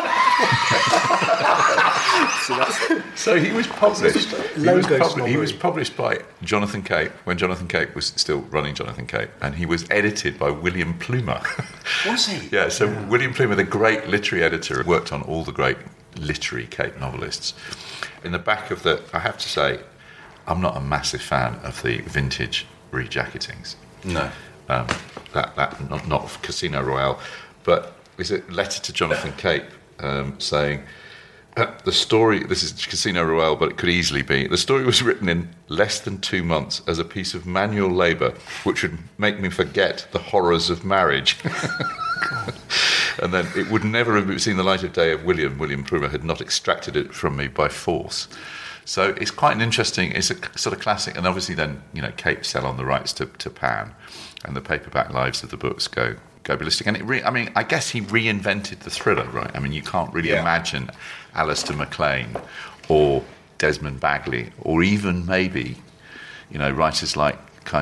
So he was published. He was published by Jonathan Cape when Jonathan Cape was still running Jonathan Cape, and he was edited by William Plumer. Was he? Yeah. So William Plumer, the great literary editor, worked on all the great literary Cape novelists. In the back of I have to say, I'm not a massive fan of the vintage rejacketings. No. Not of Casino Royale, but it's a letter to Jonathan Cape saying. The story, this is Casino Royale, but it could easily be, the story was written in less than 2 months as a piece of manual labour which would make me forget the horrors of marriage. And then it would never have seen the light of day if William Plumer had not extracted it from me by force. So it's quite an interesting, it's a sort of classic, and obviously then, Cape sell on the rights to Pan, and the paperback lives of the books go ballistic. And I guess he reinvented the thriller, right? I mean, you can't really imagine Alistair MacLean or Desmond Bagley, or even maybe, writers like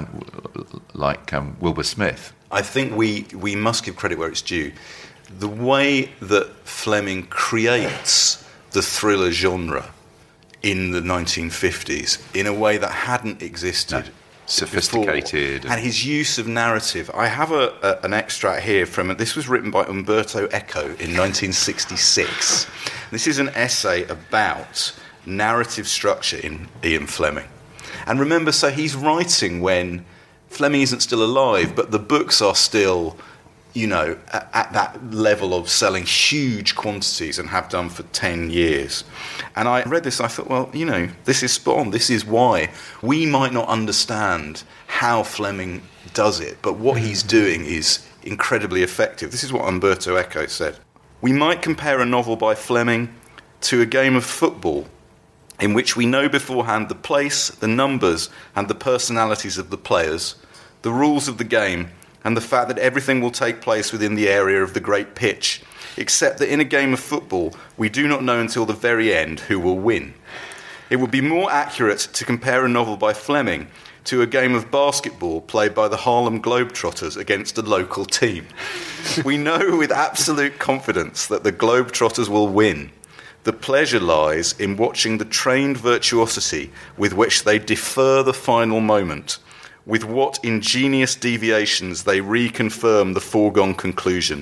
Wilbur Smith. I think we must give credit where it's due. The way that Fleming creates the thriller genre in the 1950s in a way that hadn't existed. No. Sophisticated. And his use of narrative. I have an extract here from, this was written by Umberto Eco in 1966. This is an essay about narrative structure in Ian Fleming. And remember, so he's writing when Fleming isn't still alive, but the books are still, at that level of selling huge quantities and have done for 10 years. And I read this and I thought, well, this is spot on. This is why we might not understand how Fleming does it, but what he's doing is incredibly effective. This is what Umberto Eco said. We might compare a novel by Fleming to a game of football in which we know beforehand the place, the numbers, and the personalities of the players, the rules of the game, and the fact that everything will take place within the area of the great pitch, except that in a game of football, we do not know until the very end who will win. It would be more accurate to compare a novel by Fleming to a game of basketball played by the Harlem Globetrotters against a local team. We know with absolute confidence that the Globetrotters will win. The pleasure lies in watching the trained virtuosity with which they defer the final moment, with what ingenious deviations they reconfirm the foregone conclusion,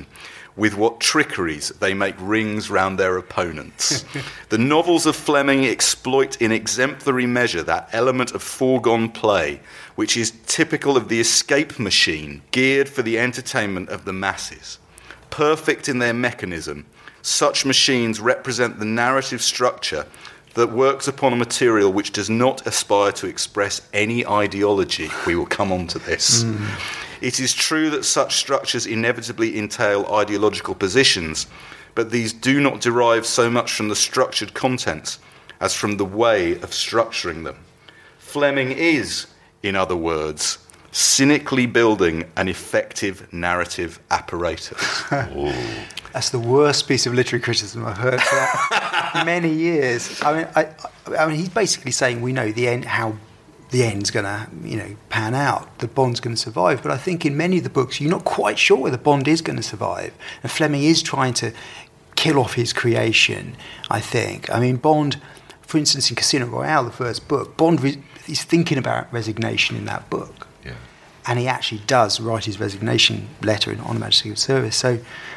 with what trickeries they make rings round their opponents. The novels of Fleming exploit in exemplary measure that element of foregone play, which is typical of the escape machine geared for the entertainment of the masses. Perfect in their mechanism, such machines represent the narrative structure that works upon a material which does not aspire to express any ideology. We will come on to this. It is true that such structures inevitably entail ideological positions, but these do not derive so much from the structured contents as from the way of structuring them. Fleming is, in other words, cynically building an effective narrative apparatus. That's the worst piece of literary criticism I've heard for many years. I mean, he's basically saying we know the end, how the end's going to, pan out. The Bond's going to survive. But I think in many of the books, you're not quite sure whether Bond is going to survive. And Fleming is trying to kill off his creation, I think. I mean, Bond, for instance, in Casino Royale, the first book, Bond is thinking about resignation in that book. Yeah. And he actually does write his resignation letter on Her Majesty's Secret Service. So,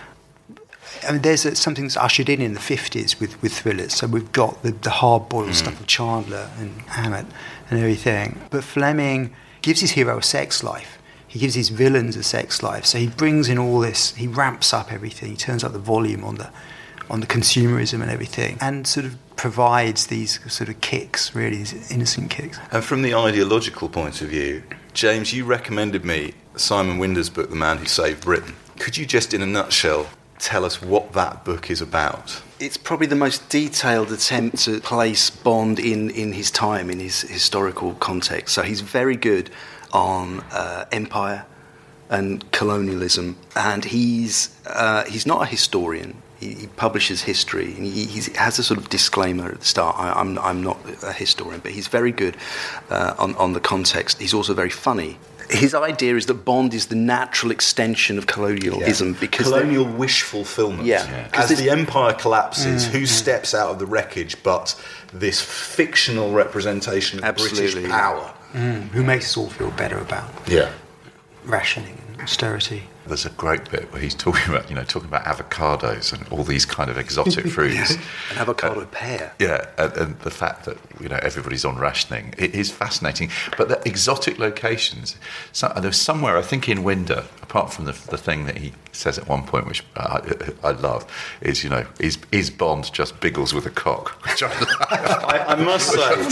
I mean, there's something that's ushered in the 50s with thrillers. So we've got the hard-boiled stuff of Chandler and Hammett and everything. But Fleming gives his hero a sex life. He gives his villains a sex life. So he brings in all this. He ramps up everything. He turns up the volume on the consumerism and everything, and sort of provides these sort of kicks, really, these innocent kicks. And from the ideological point of view, James, you recommended me Simon Winder's book, The Man Who Saved Britain. Could you just, in a nutshell, tell us what that book is about? It's probably the most detailed attempt to place Bond in his time, in his historical context. So he's very good on empire and colonialism, and he's not a historian. He publishes history, and he has a sort of disclaimer at the start. I'm not a historian, but he's very good on the context. He's also very funny. His idea is that Bond is the natural extension of colonialism because colonial wish fulfillment. Yeah. As the empire collapses, who steps out of the wreckage but this fictional representation of British power? Who makes us all feel better about rationing and austerity. There's a great bit where he's talking about avocados and all these kind of exotic fruits. An avocado pear. Yeah, and the fact that everybody's on rationing, it is fascinating. But the exotic locations, there's somewhere, I think in Winder, apart from the thing that he says at one point, which I love, is is Bond just Biggles with a cock? Which I must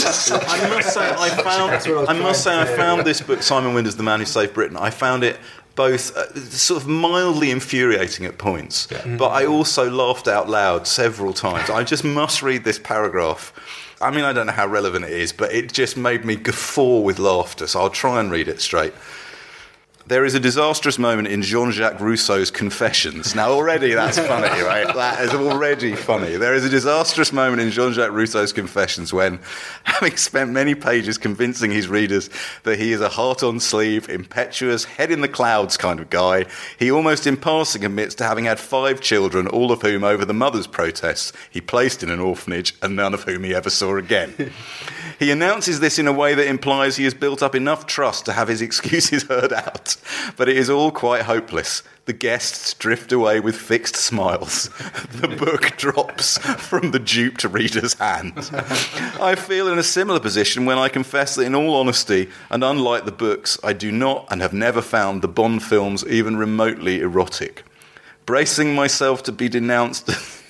say I found this book, Simon Winder's The Man Who Saved Britain. I found it both sort of mildly infuriating at points, but I also laughed out loud several times. I just must read this paragraph. I mean, I don't know how relevant it is, but it just made me guffaw with laughter, so I'll try and read it straight. There is a disastrous moment in Jean-Jacques Rousseau's Confessions. Now, already that's funny, right? That is already funny. There is a disastrous moment in Jean-Jacques Rousseau's Confessions when, having spent many pages convincing his readers that he is a heart-on-sleeve, impetuous, head-in-the-clouds kind of guy, he almost in passing admits to having had 5 children, all of whom, over the mother's protests, he placed in an orphanage and none of whom he ever saw again. He announces this in a way that implies he has built up enough trust to have his excuses heard out. But it is all quite hopeless. The guests drift away with fixed smiles. The book drops from the duped reader's hand. I feel in a similar position when I confess that in all honesty, and unlike the books, I do not and have never found the Bond films even remotely erotic. Bracing myself to be denounced...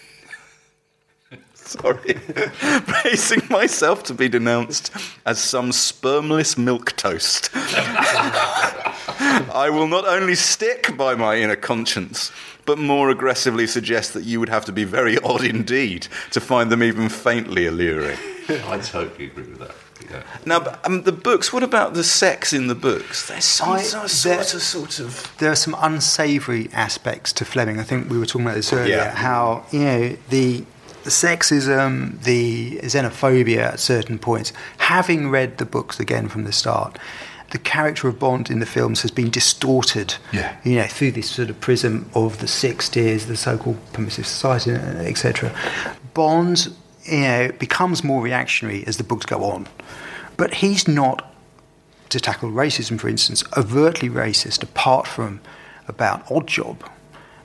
Bracing myself to be denounced as some spermless milquetoast. I will not only stick by my inner conscience, but more aggressively suggest that you would have to be very odd indeed to find them even faintly alluring. I totally agree with that. Yeah. Now, the books, what about the sex in the books? There's some sort of... There are some unsavoury aspects to Fleming. I think we were talking about this earlier, how, the sexism, the xenophobia at certain points. Having read the books again from the start, the character of Bond in the films has been distorted, through this sort of prism of the 60s, the so-called permissive society, etc. Bond, becomes more reactionary as the books go on. But he's not, to tackle racism, for instance, overtly racist, apart from about Oddjob.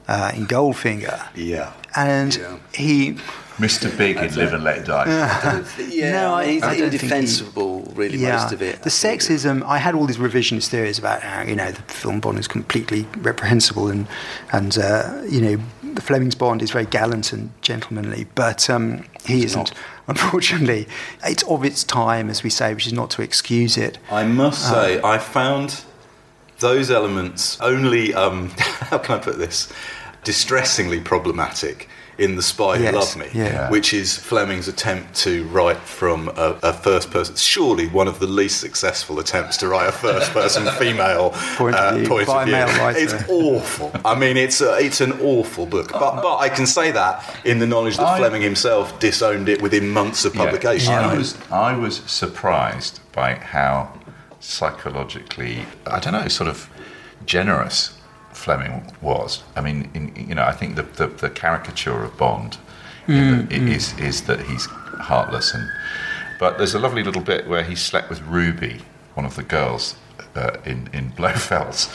in Goldfinger. Yeah. And he... Mr. Big in Live and Let Die. He's indefensible, really, most of it. The sexism, I had all these revisionist theories about how, the film Bond is completely reprehensible and Fleming's Bond is very gallant and gentlemanly, but he isn't. Unfortunately, it's of its time, as we say, which is not to excuse it. I must say, I found those elements only, how can I put this, distressingly problematic in The Spy Who Loved Me, which is Fleming's attempt to write from a first person, surely one of the least successful attempts to write a first person female point of view. It's awful. I mean, it's an awful book. But I can say that in the knowledge that Fleming himself disowned it within months of publication. I was surprised by how psychologically, sort of generous Fleming was. I mean, I think the caricature of Bond is that he's heartless, but there's a lovely little bit where he slept with Ruby, one of the girls in Blofeld's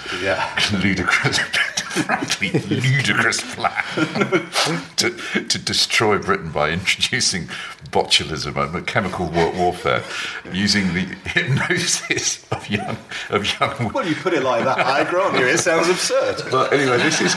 ludicrous plan to destroy Britain by introducing botulism and chemical warfare using the hypnosis of young. Well, you put it like that, I grant you, it sounds absurd. But anyway, this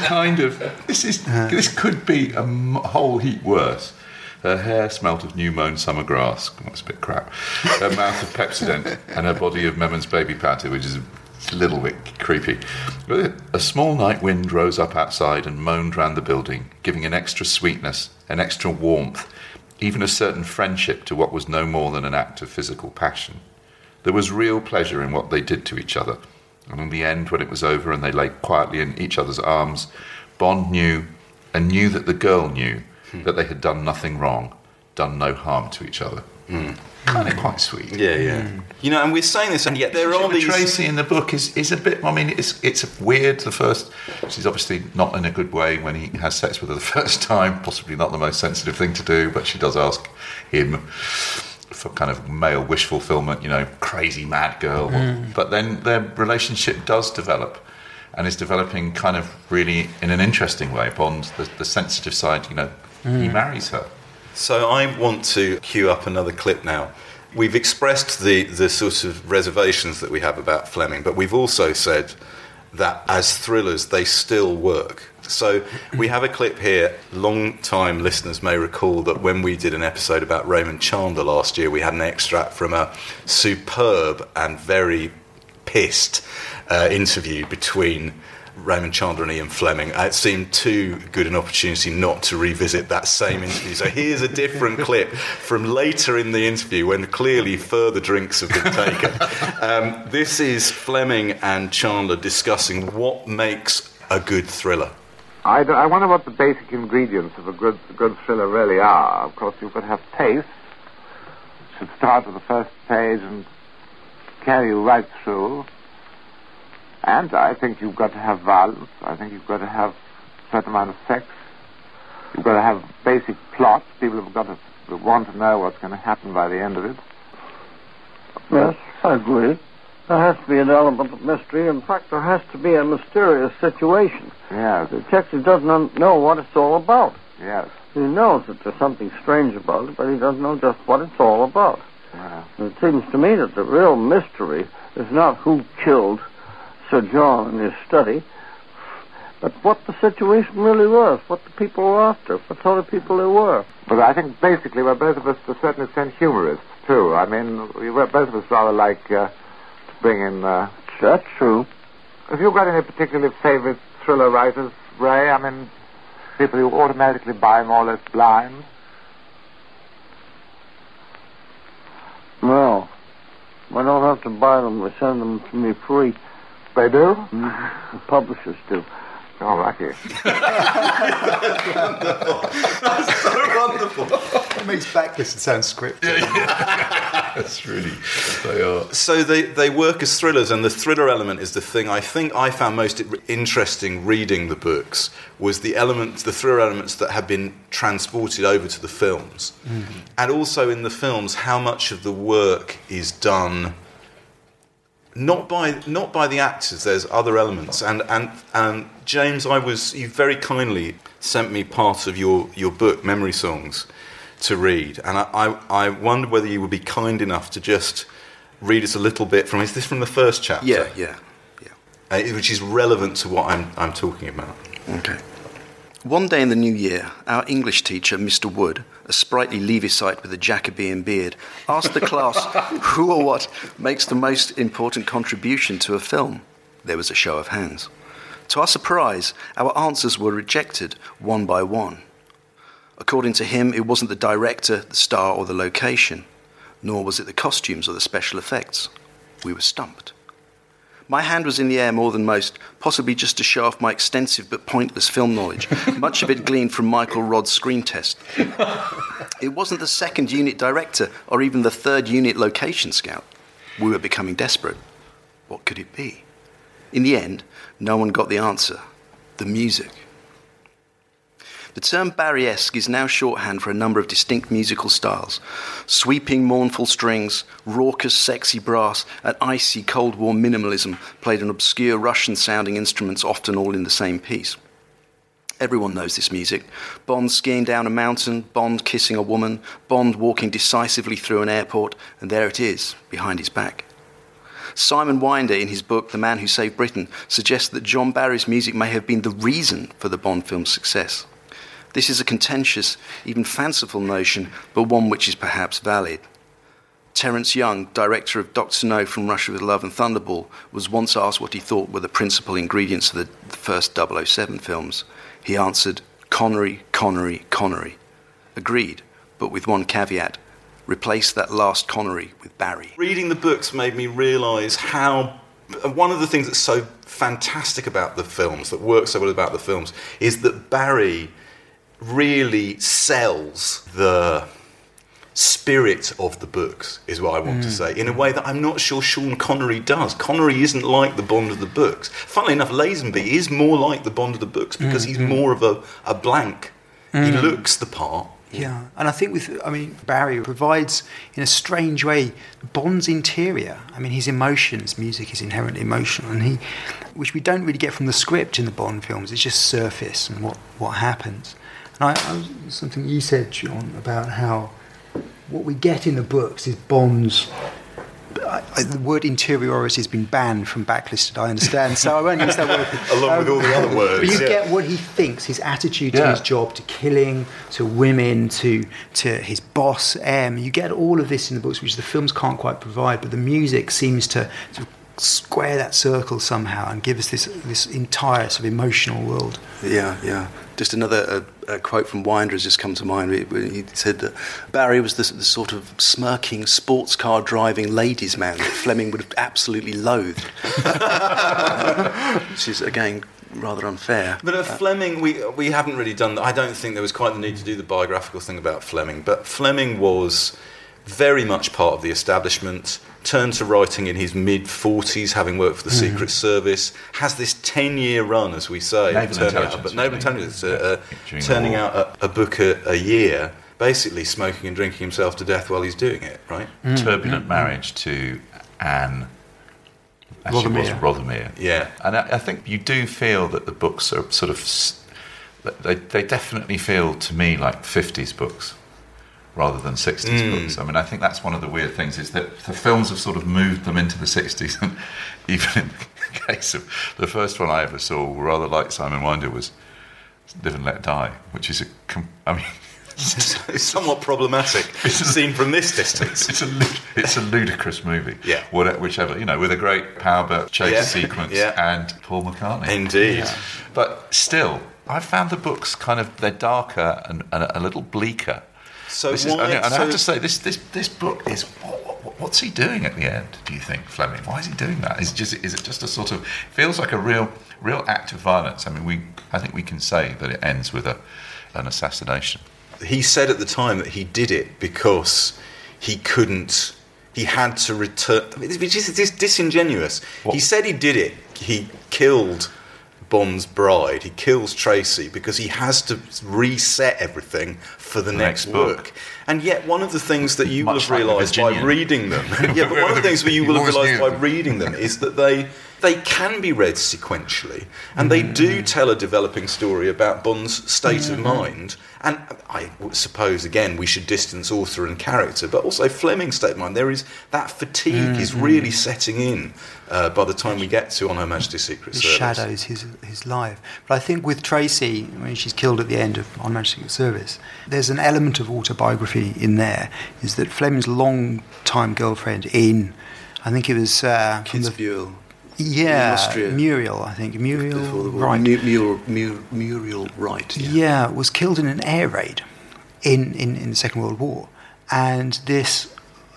could be a whole heap worse. Her hair smelt of new-mown summer grass. That's a bit crap. Her mouth of Pepsodent and her body of Memmon's baby powder, which is a little bit creepy. A small night wind rose up outside and moaned round the building, giving an extra sweetness, an extra warmth, even a certain friendship to what was no more than an act of physical passion. There was real pleasure in what they did to each other. And in the end, when it was over and they lay quietly in each other's arms, Bond knew, and knew that the girl knew, that they had done nothing wrong, done no harm to each other. Kind of quite sweet. Yeah. And we're saying this, and yet there are these... Tracy in the book is a bit... I mean, it's weird. She's obviously not in a good way when he has sex with her the first time, possibly not the most sensitive thing to do, but she does ask him for kind of male wish fulfillment, crazy mad girl. But then their relationship does develop, and is developing kind of really in an interesting way. Bond, the sensitive side, he marries her. So I want to cue up another clip now. We've expressed the sort of reservations that we have about Fleming, but we've also said that as thrillers, they still work. So we have a clip here. Long-time listeners may recall that when we did an episode about Raymond Chandler last year, we had an extract from a superb and very pissed interview between Raymond Chandler and Ian Fleming. It seemed too good an opportunity not to revisit that same interview. So here's a different clip from later in the interview when clearly further drinks have been taken. This is Fleming and Chandler discussing what makes a good thriller. I wonder what the basic ingredients of a good thriller really are. Of course, you've got to have taste. It should start with the first page and carry you right through. And I think you've got to have violence. I think you've got to have a certain amount of sex. You've got to have basic plot. People have got to want to know what's going to happen by the end of it. Yes, I agree. There has to be an element of mystery. In fact, there has to be a mysterious situation. Yes. The detective doesn't know what it's all about. Yes. He knows that there's something strange about it, but he doesn't know just what it's all about. Yeah. And it seems to me that the real mystery is not who killed Sir John in his study, but what the situation really was, what the people were after, what sort of people they were. But I think basically we're both of us, to a certain extent, humorists, too. I mean, we're both of us rather like to bring in... That's true. Have you got any particularly favourite thriller writers, Ray? I mean, people who automatically buy more or less blind? No. I don't have to buy them. They send them to me free. They do? The publishers do. Oh, lucky. That's so wonderful. It makes Backlist sound scripted. That's really, they are. So they work as thrillers, and the thriller element is the thing I think I found most interesting reading the books was the thriller elements that have been transported over to the films. And also in the films, how much of the work is done Not by the actors. There's other elements, and James, you very kindly sent me part of your book, Memory Songs, to read, and I wondered whether you would be kind enough to just read us a little bit from. Is this from the first chapter? Yeah. Which is relevant to what I'm talking about. Okay. One day in the new year, our English teacher, Mr. Wood, a sprightly Levissite with a Jacobean beard, asked the class who or what makes the most important contribution to a film. There was a show of hands. To our surprise, our answers were rejected one by one. According to him, it wasn't the director, the star, or the location, nor was it the costumes or the special effects. We were stumped. My hand was in the air more than most, possibly just to show off my extensive but pointless film knowledge, much of it gleaned from Michael Rodd's screen test. It wasn't the second unit director or even the third unit location scout. We were becoming desperate. What could it be? In the end, no one got the answer. The music. The term Barriesque is now shorthand for a number of distinct musical styles. Sweeping, mournful strings, raucous, sexy brass, and icy, Cold War minimalism played on obscure Russian-sounding instruments, often all in the same piece. Everyone knows this music. Bond skiing down a mountain, Bond kissing a woman, Bond walking decisively through an airport, and there it is, behind his back. Simon Winder, in his book The Man Who Saved Britain, suggests that John Barry's music may have been the reason for the Bond film's success. This is a contentious, even fanciful notion, but one which is perhaps valid. Terence Young, director of Dr. No from Russia with Love and Thunderball, was once asked what he thought were the principal ingredients of the first 007 films. He answered, Connery, Connery, Connery. Agreed, but with one caveat. Replace that last Connery with Barry. Reading the books made me realise how... One of the things that's so fantastic about the films, that works so well about the films, is that Barry really sells the spirit of the books, is what I want to say, in a way that I'm not sure Sean Connery does. Connery isn't like the Bond of the books. Funnily enough, Lazenby is more like the Bond of the books because he's more of a blank. He looks the part. Yeah, and I think Barry provides, in a strange way, Bond's interior. I mean, his emotions, music is inherently emotional, and which we don't really get from the script in the Bond films. It's just surface and what happens. And something you said, John, about how what we get in the books is Bond's... the word interiority has been banned from Backlisted, I understand, so I won't use that word. Along with all the other words. But you get what he thinks, his attitude to his job, to killing, to women, to his boss, M. You get all of this in the books, which the films can't quite provide, but the music seems to square that circle somehow and give us this entire sort of emotional world. Yeah. Just another quote from Winder has just come to mind. He said that Barry was the sort of smirking, sports car driving ladies' man that Fleming would have absolutely loathed. Which is, again, rather unfair. But Fleming, we haven't really done that. I don't think there was quite the need to do the biographical thing about Fleming, but Fleming was very much part of the establishment, turned to writing in his mid-40s, having worked for the Secret Service, has this 10-year run, as we say, turning out a book a year, basically smoking and drinking himself to death while he's doing it, right? Turbulent marriage to Anne Rothermere. Yeah. And I think you do feel that the books are sort of... They definitely feel, to me, like 50s books rather than 60s books. I mean, I think that's one of the weird things, is that the films have sort of moved them into the 60s, and even in the case of the first one I ever saw, rather like Simon Winder, was Live and Let Die, which is it's somewhat problematic seen from this distance. It's a ludicrous movie. Yeah. Whichever, with a great powerboat chase sequence and Paul McCartney. Indeed. Yeah. But still, I found the books they're darker and a little bleaker. So I have to say, this book is... What's he doing at the end, do you think, Fleming? Why is he doing that? Is it just a sort of... feels like a real act of violence. I mean, I think we can say that it ends with an assassination. He said at the time that he did it because he had to return... Which is disingenuous. What? He said he did it. He killed Bond's bride. He kills Tracy because he has to reset everything for the next book. And yet one of the things that you will have realised by reading them but one of the things that you will have realised by reading them is that they can be read sequentially, and they do tell a developing story about Bond's state of mind. And I suppose, again, we should distance author and character, but also Fleming's state of mind. There is that fatigue is really setting in by the time we get to On Her Majesty's Secret Service. It shadows his life. But I think with Tracy, when she's killed at the end of On Her Majesty's Secret Service, there's an element of autobiography in there, is that Fleming's long-time girlfriend in, I think it was... Kitzbühel. Yeah, Austria. Muriel, I think. Muriel Wright. Muriel Wright. Yeah, was killed in an air raid in the Second World War. And this,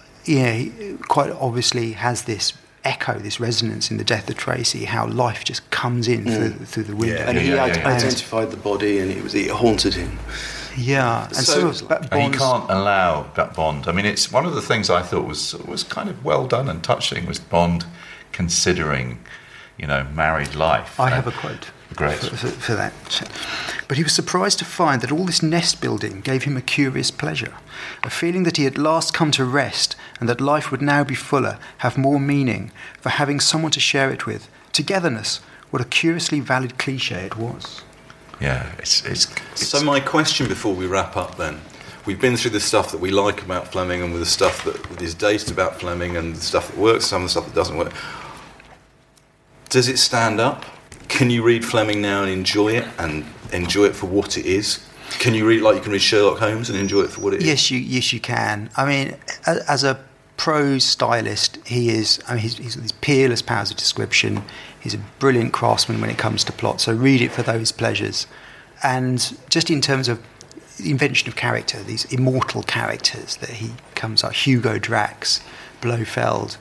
quite obviously has this echo, this resonance in the death of Tracy, how life just comes in through the window. And he identified the body, and it haunted him. Yeah, and and he can't allow that Bond. I mean, it's one of the things I thought was kind of well done and touching, was Bond considering, married life. I have a quote for that. But he was surprised to find that all this nest building gave him a curious pleasure, a feeling that he had last come to rest, and that life would now be fuller, have more meaning, for having someone to share it with. Togetherness, what a curiously valid cliche it was. Yeah, it's So my question before we wrap up then, we've been through the stuff that we like about Fleming and with the stuff that is dated about Fleming and the stuff that works, some of the stuff that doesn't work. Does it stand up? Can you read Fleming now and enjoy it for what it is? Can you read like you can read Sherlock Holmes and enjoy it for what it is? Yes, you can. I mean, as a prose stylist, he's got these peerless powers of description. He's a brilliant craftsman when it comes to plot, so read it for those pleasures. And just in terms of the invention of character, these immortal characters that he comes up, Hugo Drax, Blofeld,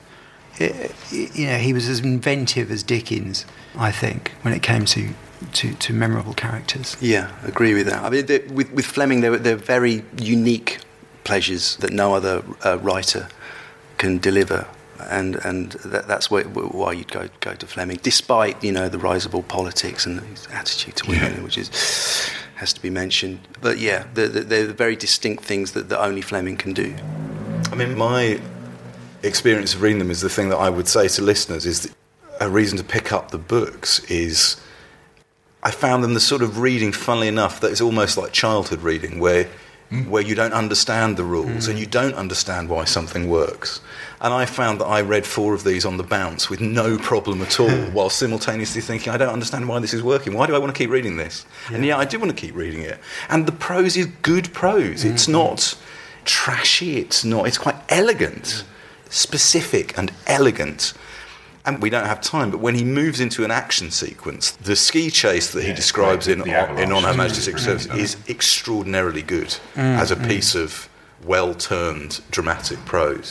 he was as inventive as Dickens, I think, when it came to memorable characters. Yeah, agree with that. I mean, with Fleming, they're very unique pleasures that no other writer can deliver, and that's why you'd go to Fleming, despite the rise of all politics and his attitude to women, which has to be mentioned. But yeah, they're very distinct things that only Fleming can do. I mean, my experience of reading them is the thing that I would say to listeners is a reason to pick up the books is I found them the sort of reading, funnily enough, that is almost like childhood reading, where you don't understand the rules and you don't understand why something works. And I found that I read 4 of these on the bounce with no problem at all, while simultaneously thinking, I don't understand why this is working. Why do I want to keep reading this? Yeah. And I do want to keep reading it. And the prose is good prose. It's not trashy. It's quite elegant, specific and elegant. And we don't have time, but when he moves into an action sequence, the ski chase that he describes in On Her Majesty's Secret Service is extraordinarily good as a piece of well-turned dramatic prose.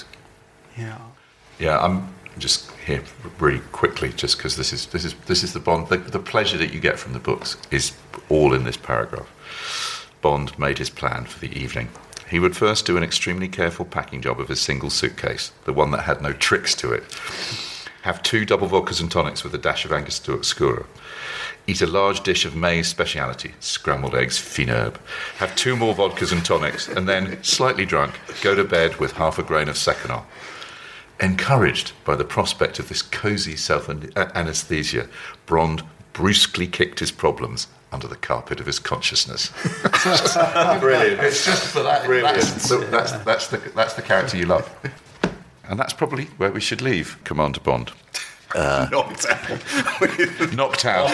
Yeah, I'm just here really quickly, just because this is the Bond. The pleasure that you get from the books is all in this paragraph. Bond made his plan for the evening. He would first do an extremely careful packing job of his single suitcase, the one that had no tricks to it. Have 2 double vodkas and tonics with a dash of Angostura. Eat a large dish of May's speciality, scrambled eggs fine herbe. Have 2 more vodkas and tonics, and then, slightly drunk, go to bed with half a grain of Seconal. Encouraged by the prospect of this cosy self-anaesthesia, Bond brusquely kicked his problems under the carpet of his consciousness. Brilliant. It's just for that. Brilliant. That's the character you love. And that's probably where we should leave Commander Bond. Knocked out.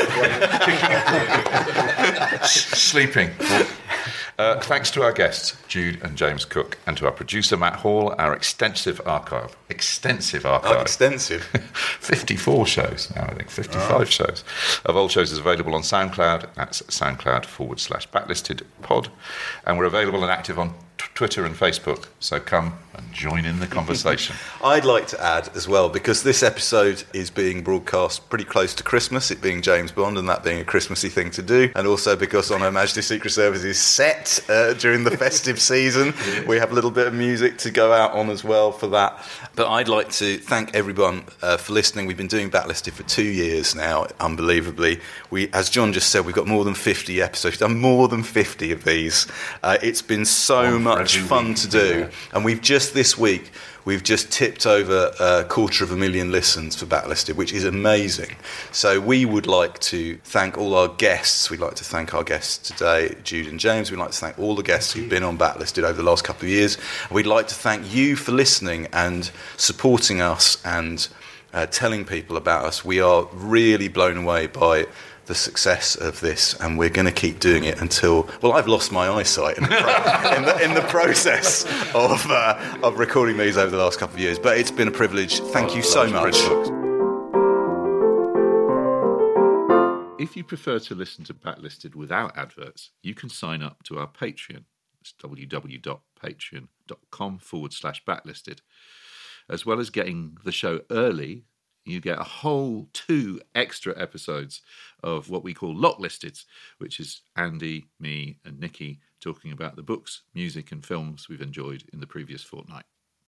Sleeping. Thanks to our guests, Jude and James Cook, and to our producer, Matt Hall, our extensive archive. Oh, extensive. 54 shows now, I think, 55 shows. Of old shows is available on SoundCloud. That's SoundCloud/backlistedpod. And we're available and active on Twitter and Facebook. So come and join in the conversation. I'd like to add as well, because this episode is being broadcast pretty close to Christmas, it being James Bond and that being a Christmassy thing to do, and also because on Her Majesty's Secret Service's set during the festive season, we have a little bit of music to go out on as well for that. But I'd like to thank everyone for listening. We've been doing Backlisted for 2 years now, unbelievably. As John just said, we've got more than 50 episodes. We've done more than 50 of these. It's been so much fun to do. And this week, we've just tipped over 250,000 listens for Backlisted, which is amazing. So we would like to thank all our guests. We'd like to thank our guests today, Jude and James. We'd like to thank all the guests who've been on Backlisted over the last couple of years. We'd like to thank you for listening and supporting us and telling people about us. We are really blown away by the success of this, and we're going to keep doing it until, well, I've lost my eyesight in the process of recording these over the last couple of years. But it's been a privilege. Thank you so much. If you prefer to listen to Backlisted without adverts, you can sign up to our Patreon. It's www.patreon.com/backlisted. As well as getting the show early, you get a whole 2 extra episodes of what we call Locklisteds, which is Andy, me, and Nikki talking about the books, music, and films we've enjoyed in the previous fortnight.